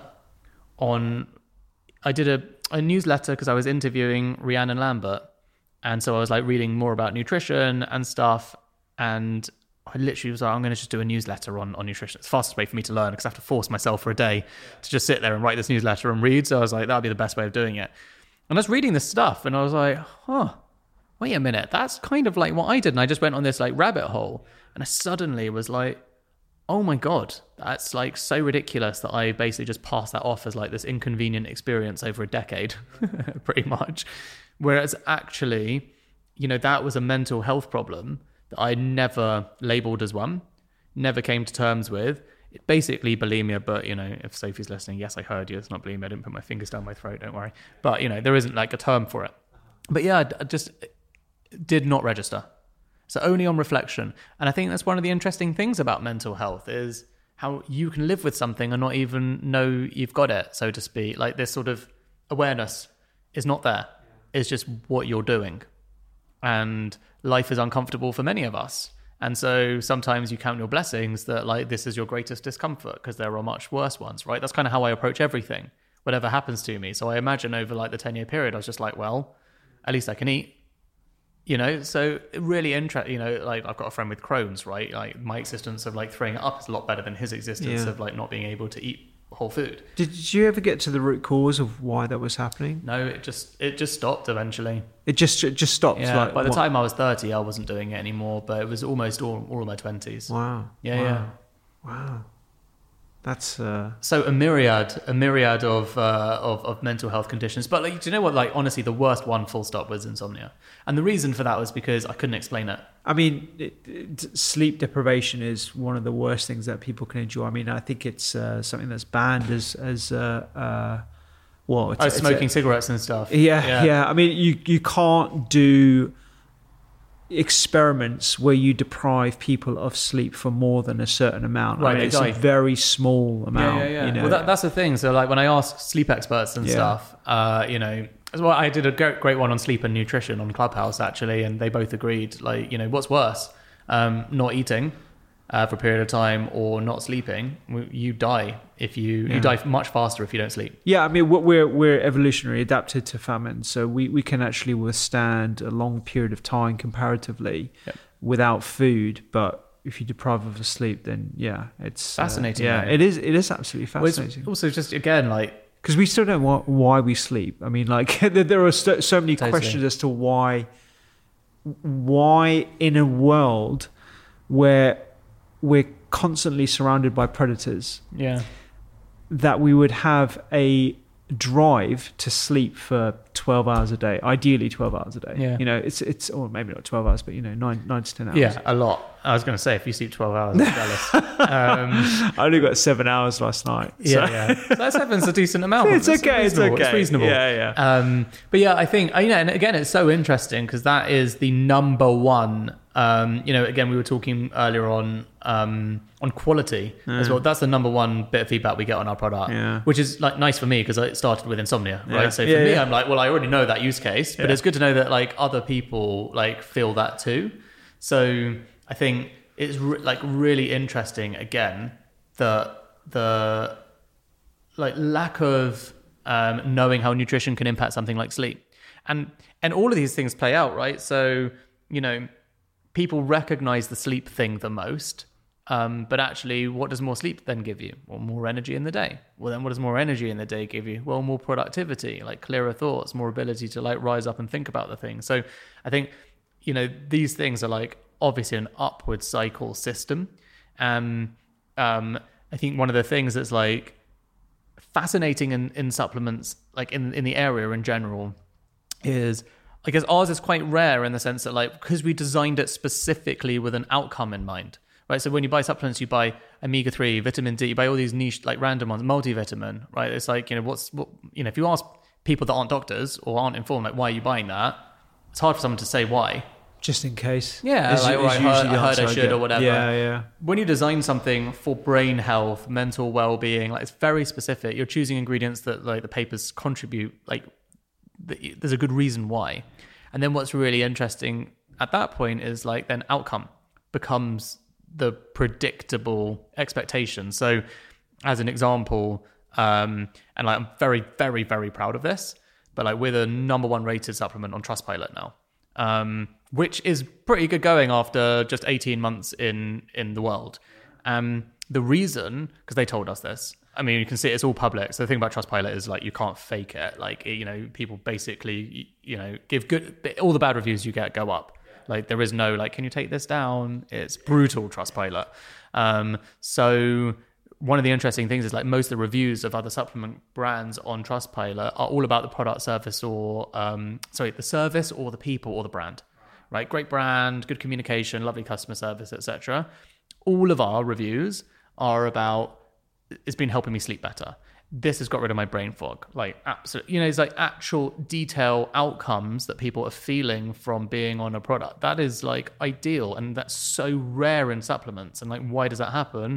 on, I did a, a newsletter because I was interviewing Rhiannon Lambert. And so I was like reading more about nutrition and stuff. And I literally was like, I'm going to just do a newsletter on, on nutrition. It's the fastest way for me to learn because I have to force myself for a day to just sit there and write this newsletter and read. So I was like, that would be the best way of doing it. And I was reading this stuff and I was like, huh, wait a minute. That's kind of like what I did. And I just went on this like rabbit hole. And I suddenly was like, oh my God, that's like so ridiculous that I basically just passed that off as like this inconvenient experience over a decade, pretty much. Whereas actually, you know, that was a mental health problem that I never labeled as one, never came to terms with. It basically bulimia, but, you know, if Sophie's listening, yes, I heard you. It's not bulimia. I didn't put my fingers down my throat, don't worry. But, you know, there isn't like a term for it. But yeah, I just did not register. So only on reflection. And I think that's one of the interesting things about mental health is how you can live with something and not even know you've got it, so to speak. Like this sort of awareness is not there. It's just what you're doing. And life is uncomfortable for many of us. And so sometimes you count your blessings that like this is your greatest discomfort because there are much worse ones, right? That's kind of how I approach everything, whatever happens to me. So I imagine over like the ten-year period, I was just like, well, at least I can eat. You know, so really interesting, you know, like I've got a friend with Crohn's, right? Like my existence of like throwing it up is a lot better than his existence yeah. of like not being able to eat whole food. Did you ever get to the root cause of why that was happening? No, it just it just stopped eventually. It just it just stopped. Yeah. Like, by the what? time I was thirty, I wasn't doing it anymore, but it was almost all, all of my twenties. Wow. Yeah, wow. yeah. Wow. That's uh... so a myriad, a myriad of, uh, of of mental health conditions. But like, do you know what? Like, honestly, the worst one, full stop, was insomnia, and the reason for that was because I couldn't explain it. I mean, it, it, sleep deprivation is one of the worst things that people can endure. I mean, I think it's uh, something that's banned as as uh, uh, well, it's, oh, it's smoking a, cigarettes and stuff. Yeah, yeah, yeah. I mean, you you can't do experiments where you deprive people of sleep for more than a certain amount. Right, I mean, they it's die. a very small amount. Yeah, yeah, yeah. You know? Well, that, that's the thing. So, like, when I ask sleep experts and Yeah. stuff, uh, you know, as well, I did a great, great one on sleep and nutrition on Clubhouse actually, and they both agreed. Like, you know, what's worse, um, not eating uh, for a period of time or not sleeping? You die if you Yeah. you die much faster if you don't sleep. Yeah, I mean, we're we're evolutionary adapted to famine, so we, we can actually withstand a long period of time comparatively Yep. without food. But if you deprive of sleep, then yeah, it's Fascinating, Uh, yeah, right? it is. It is absolutely Well, it's fascinating also just again like because we still don't know why we sleep. I mean, like there there are so, so many Totally. questions as to why why in a world where we're constantly surrounded by predators yeah. that we would have a drive to sleep for twelve hours a day, ideally twelve hours a day. Yeah. You know, it's, it's, or maybe not twelve hours, but you know, nine, nine to ten hours. Yeah, a lot. I was going to say, if you sleep twelve hours, I'm jealous. Um, I only got seven hours last night. yeah, so- yeah. That seven's a decent amount. It's That's okay, it's reasonable. okay. It's reasonable. Yeah, yeah. Um, but yeah, I think, you know, and again, it's so interesting because that is the number one, um, you know, again, we were talking earlier on, um, on quality as well. That's the number one bit of feedback we get on our product, Yeah. which is like nice for me because it started with insomnia, Yeah. right? So for Yeah, me, yeah. I'm like, well, I already know that use case, but Yeah. it's good to know that like other people like feel that too. So I think it's re- like really interesting again, the, the like lack of um, knowing how nutrition can impact something like sleep. And, and all of these things play out, right? So, you know, people recognize the sleep thing the most. Um, but actually, what does more sleep then give you? Well, more energy in the day. Well, then what does more energy in the day give you? Well, more productivity, like clearer thoughts, more ability to like rise up and think about the thing. So I think, you know, these things are like obviously an upward cycle system. Um, um, I think one of the things that's like fascinating in, in supplements, like in, in the area in general, is I guess ours is quite rare in the sense that like, because we designed it specifically with an outcome in mind, right? So when you buy supplements, you buy omega three, vitamin D, you buy all these niche, like random ones, multivitamin, right? It's like, you know, what's, what, you know, if you ask people that aren't doctors or aren't informed, like, why are you buying that? It's hard for someone to say why. Just in case. Yeah, it's, like, it's or I heard, I, heard I should or whatever. Yeah, yeah. When you design something for brain health, mental well-being, like it's very specific. You're choosing ingredients that like the papers contribute, like the, there's a good reason why. And then what's really interesting at that point is like then outcome becomes the predictable expectation. So as an example, um, and like I'm very, very, very proud of this, but like we're the number one rated supplement on Trustpilot now, um, which is pretty good going after just eighteen months in, in the world. Um, the reason, because they told us this, I mean, you can see it's all public. So the thing about Trustpilot is like, you can't fake it. Like, you know, people basically, you know, give good, all the bad reviews you get go up. Like there is no like, can you take this down? It's brutal, Trustpilot. Um, so one of the interesting things is like most of the reviews of other supplement brands on Trustpilot are all about the product, service, or, um, sorry, the service or the people or the brand, right? Great brand, good communication, lovely customer service, et cetera. All of our reviews are about, it's been helping me sleep better. This has got rid of my brain fog. Like, absolutely, you know, it's like actual detail outcomes that people are feeling from being on a product. That is like ideal. And that's so rare in supplements. And like, why does that happen?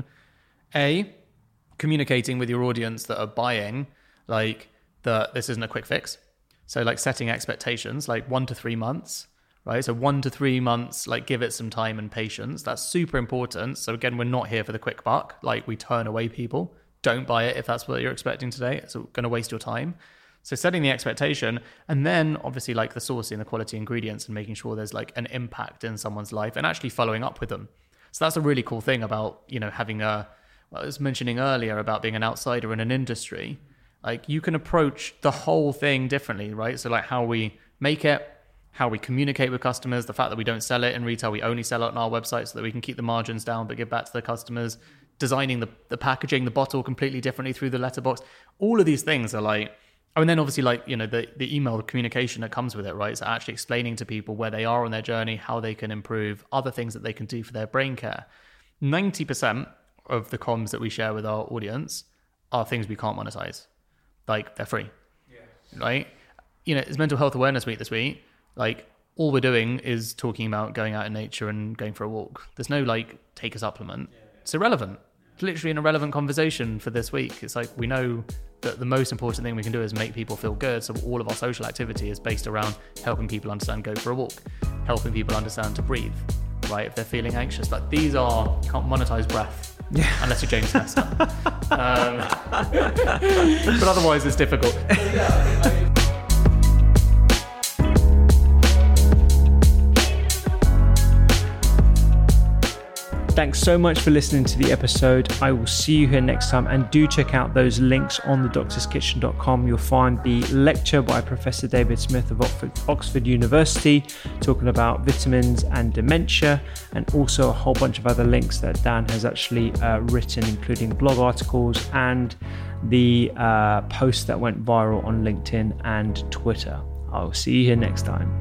A, communicating with your audience that are buying, like that this isn't a quick fix. So like setting expectations, like one to three months, right? So one to three months, like give it some time and patience. That's super important. So again, we're not here for the quick buck. Like we turn away people. Don't buy it if that's what you're expecting today. It's going to waste your time. So setting the expectation, and then obviously like the sourcing, the quality ingredients, and making sure there's like an impact in someone's life and actually following up with them. So that's a really cool thing about, you know, having a, I was mentioning earlier about being an outsider in an industry. Like you can approach the whole thing differently, right? So like how we make it, how we communicate with customers, the fact that we don't sell it in retail, we only sell it on our website so that we can keep the margins down but give back to the customers, designing the, the packaging, the bottle completely differently through the letterbox. All of these things are like, I mean, then obviously like, you know, the, the email communication that comes with it, right? So actually explaining to people where they are on their journey, how they can improve, other things that they can do for their brain care. ninety percent of the comms that we share with our audience are things we can't monetize. Like they're free, yeah. Right? You know, it's Mental Health Awareness Week this week. Like all we're doing is talking about going out in nature and going for a walk. There's no like take a supplement. Yeah. It's irrelevant. It's literally an irrelevant conversation for this week. It's like we know that the most important thing we can do is make people feel good. So all of our social activity is based around helping people understand go for a walk, helping people understand to breathe, right? If they're feeling anxious. But these are, you can't monetize breath. Yeah. Unless you're James Nestor. um, but otherwise it's difficult. Thanks so much for listening to the episode. I will see you here next time, and do check out those links on the doctors kitchen dot com. You'll find the lecture by Professor David Smith of Oxford, Oxford University talking about vitamins and dementia, and also a whole bunch of other links that Dan has actually uh, written, including blog articles and the uh, post that went viral on LinkedIn and Twitter. I'll see you here next time.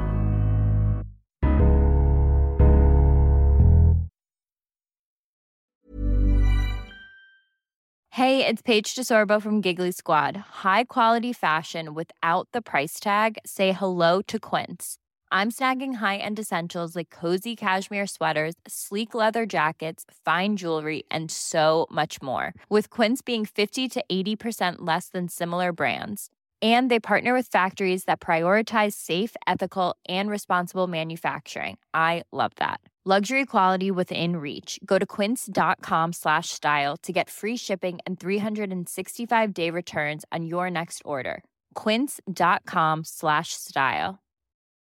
Hey, it's Paige DeSorbo from Giggly Squad. High quality fashion without the price tag. Say hello to Quince. I'm snagging high-end essentials like cozy cashmere sweaters, sleek leather jackets, fine jewelry, and so much more. With Quince being fifty to eighty percent less than similar brands. And they partner with factories that prioritize safe, ethical, and responsible manufacturing. I love that. Luxury quality within reach. Go to quince.com slash style to get free shipping and three sixty-five day returns on your next order. Quince.com slash style.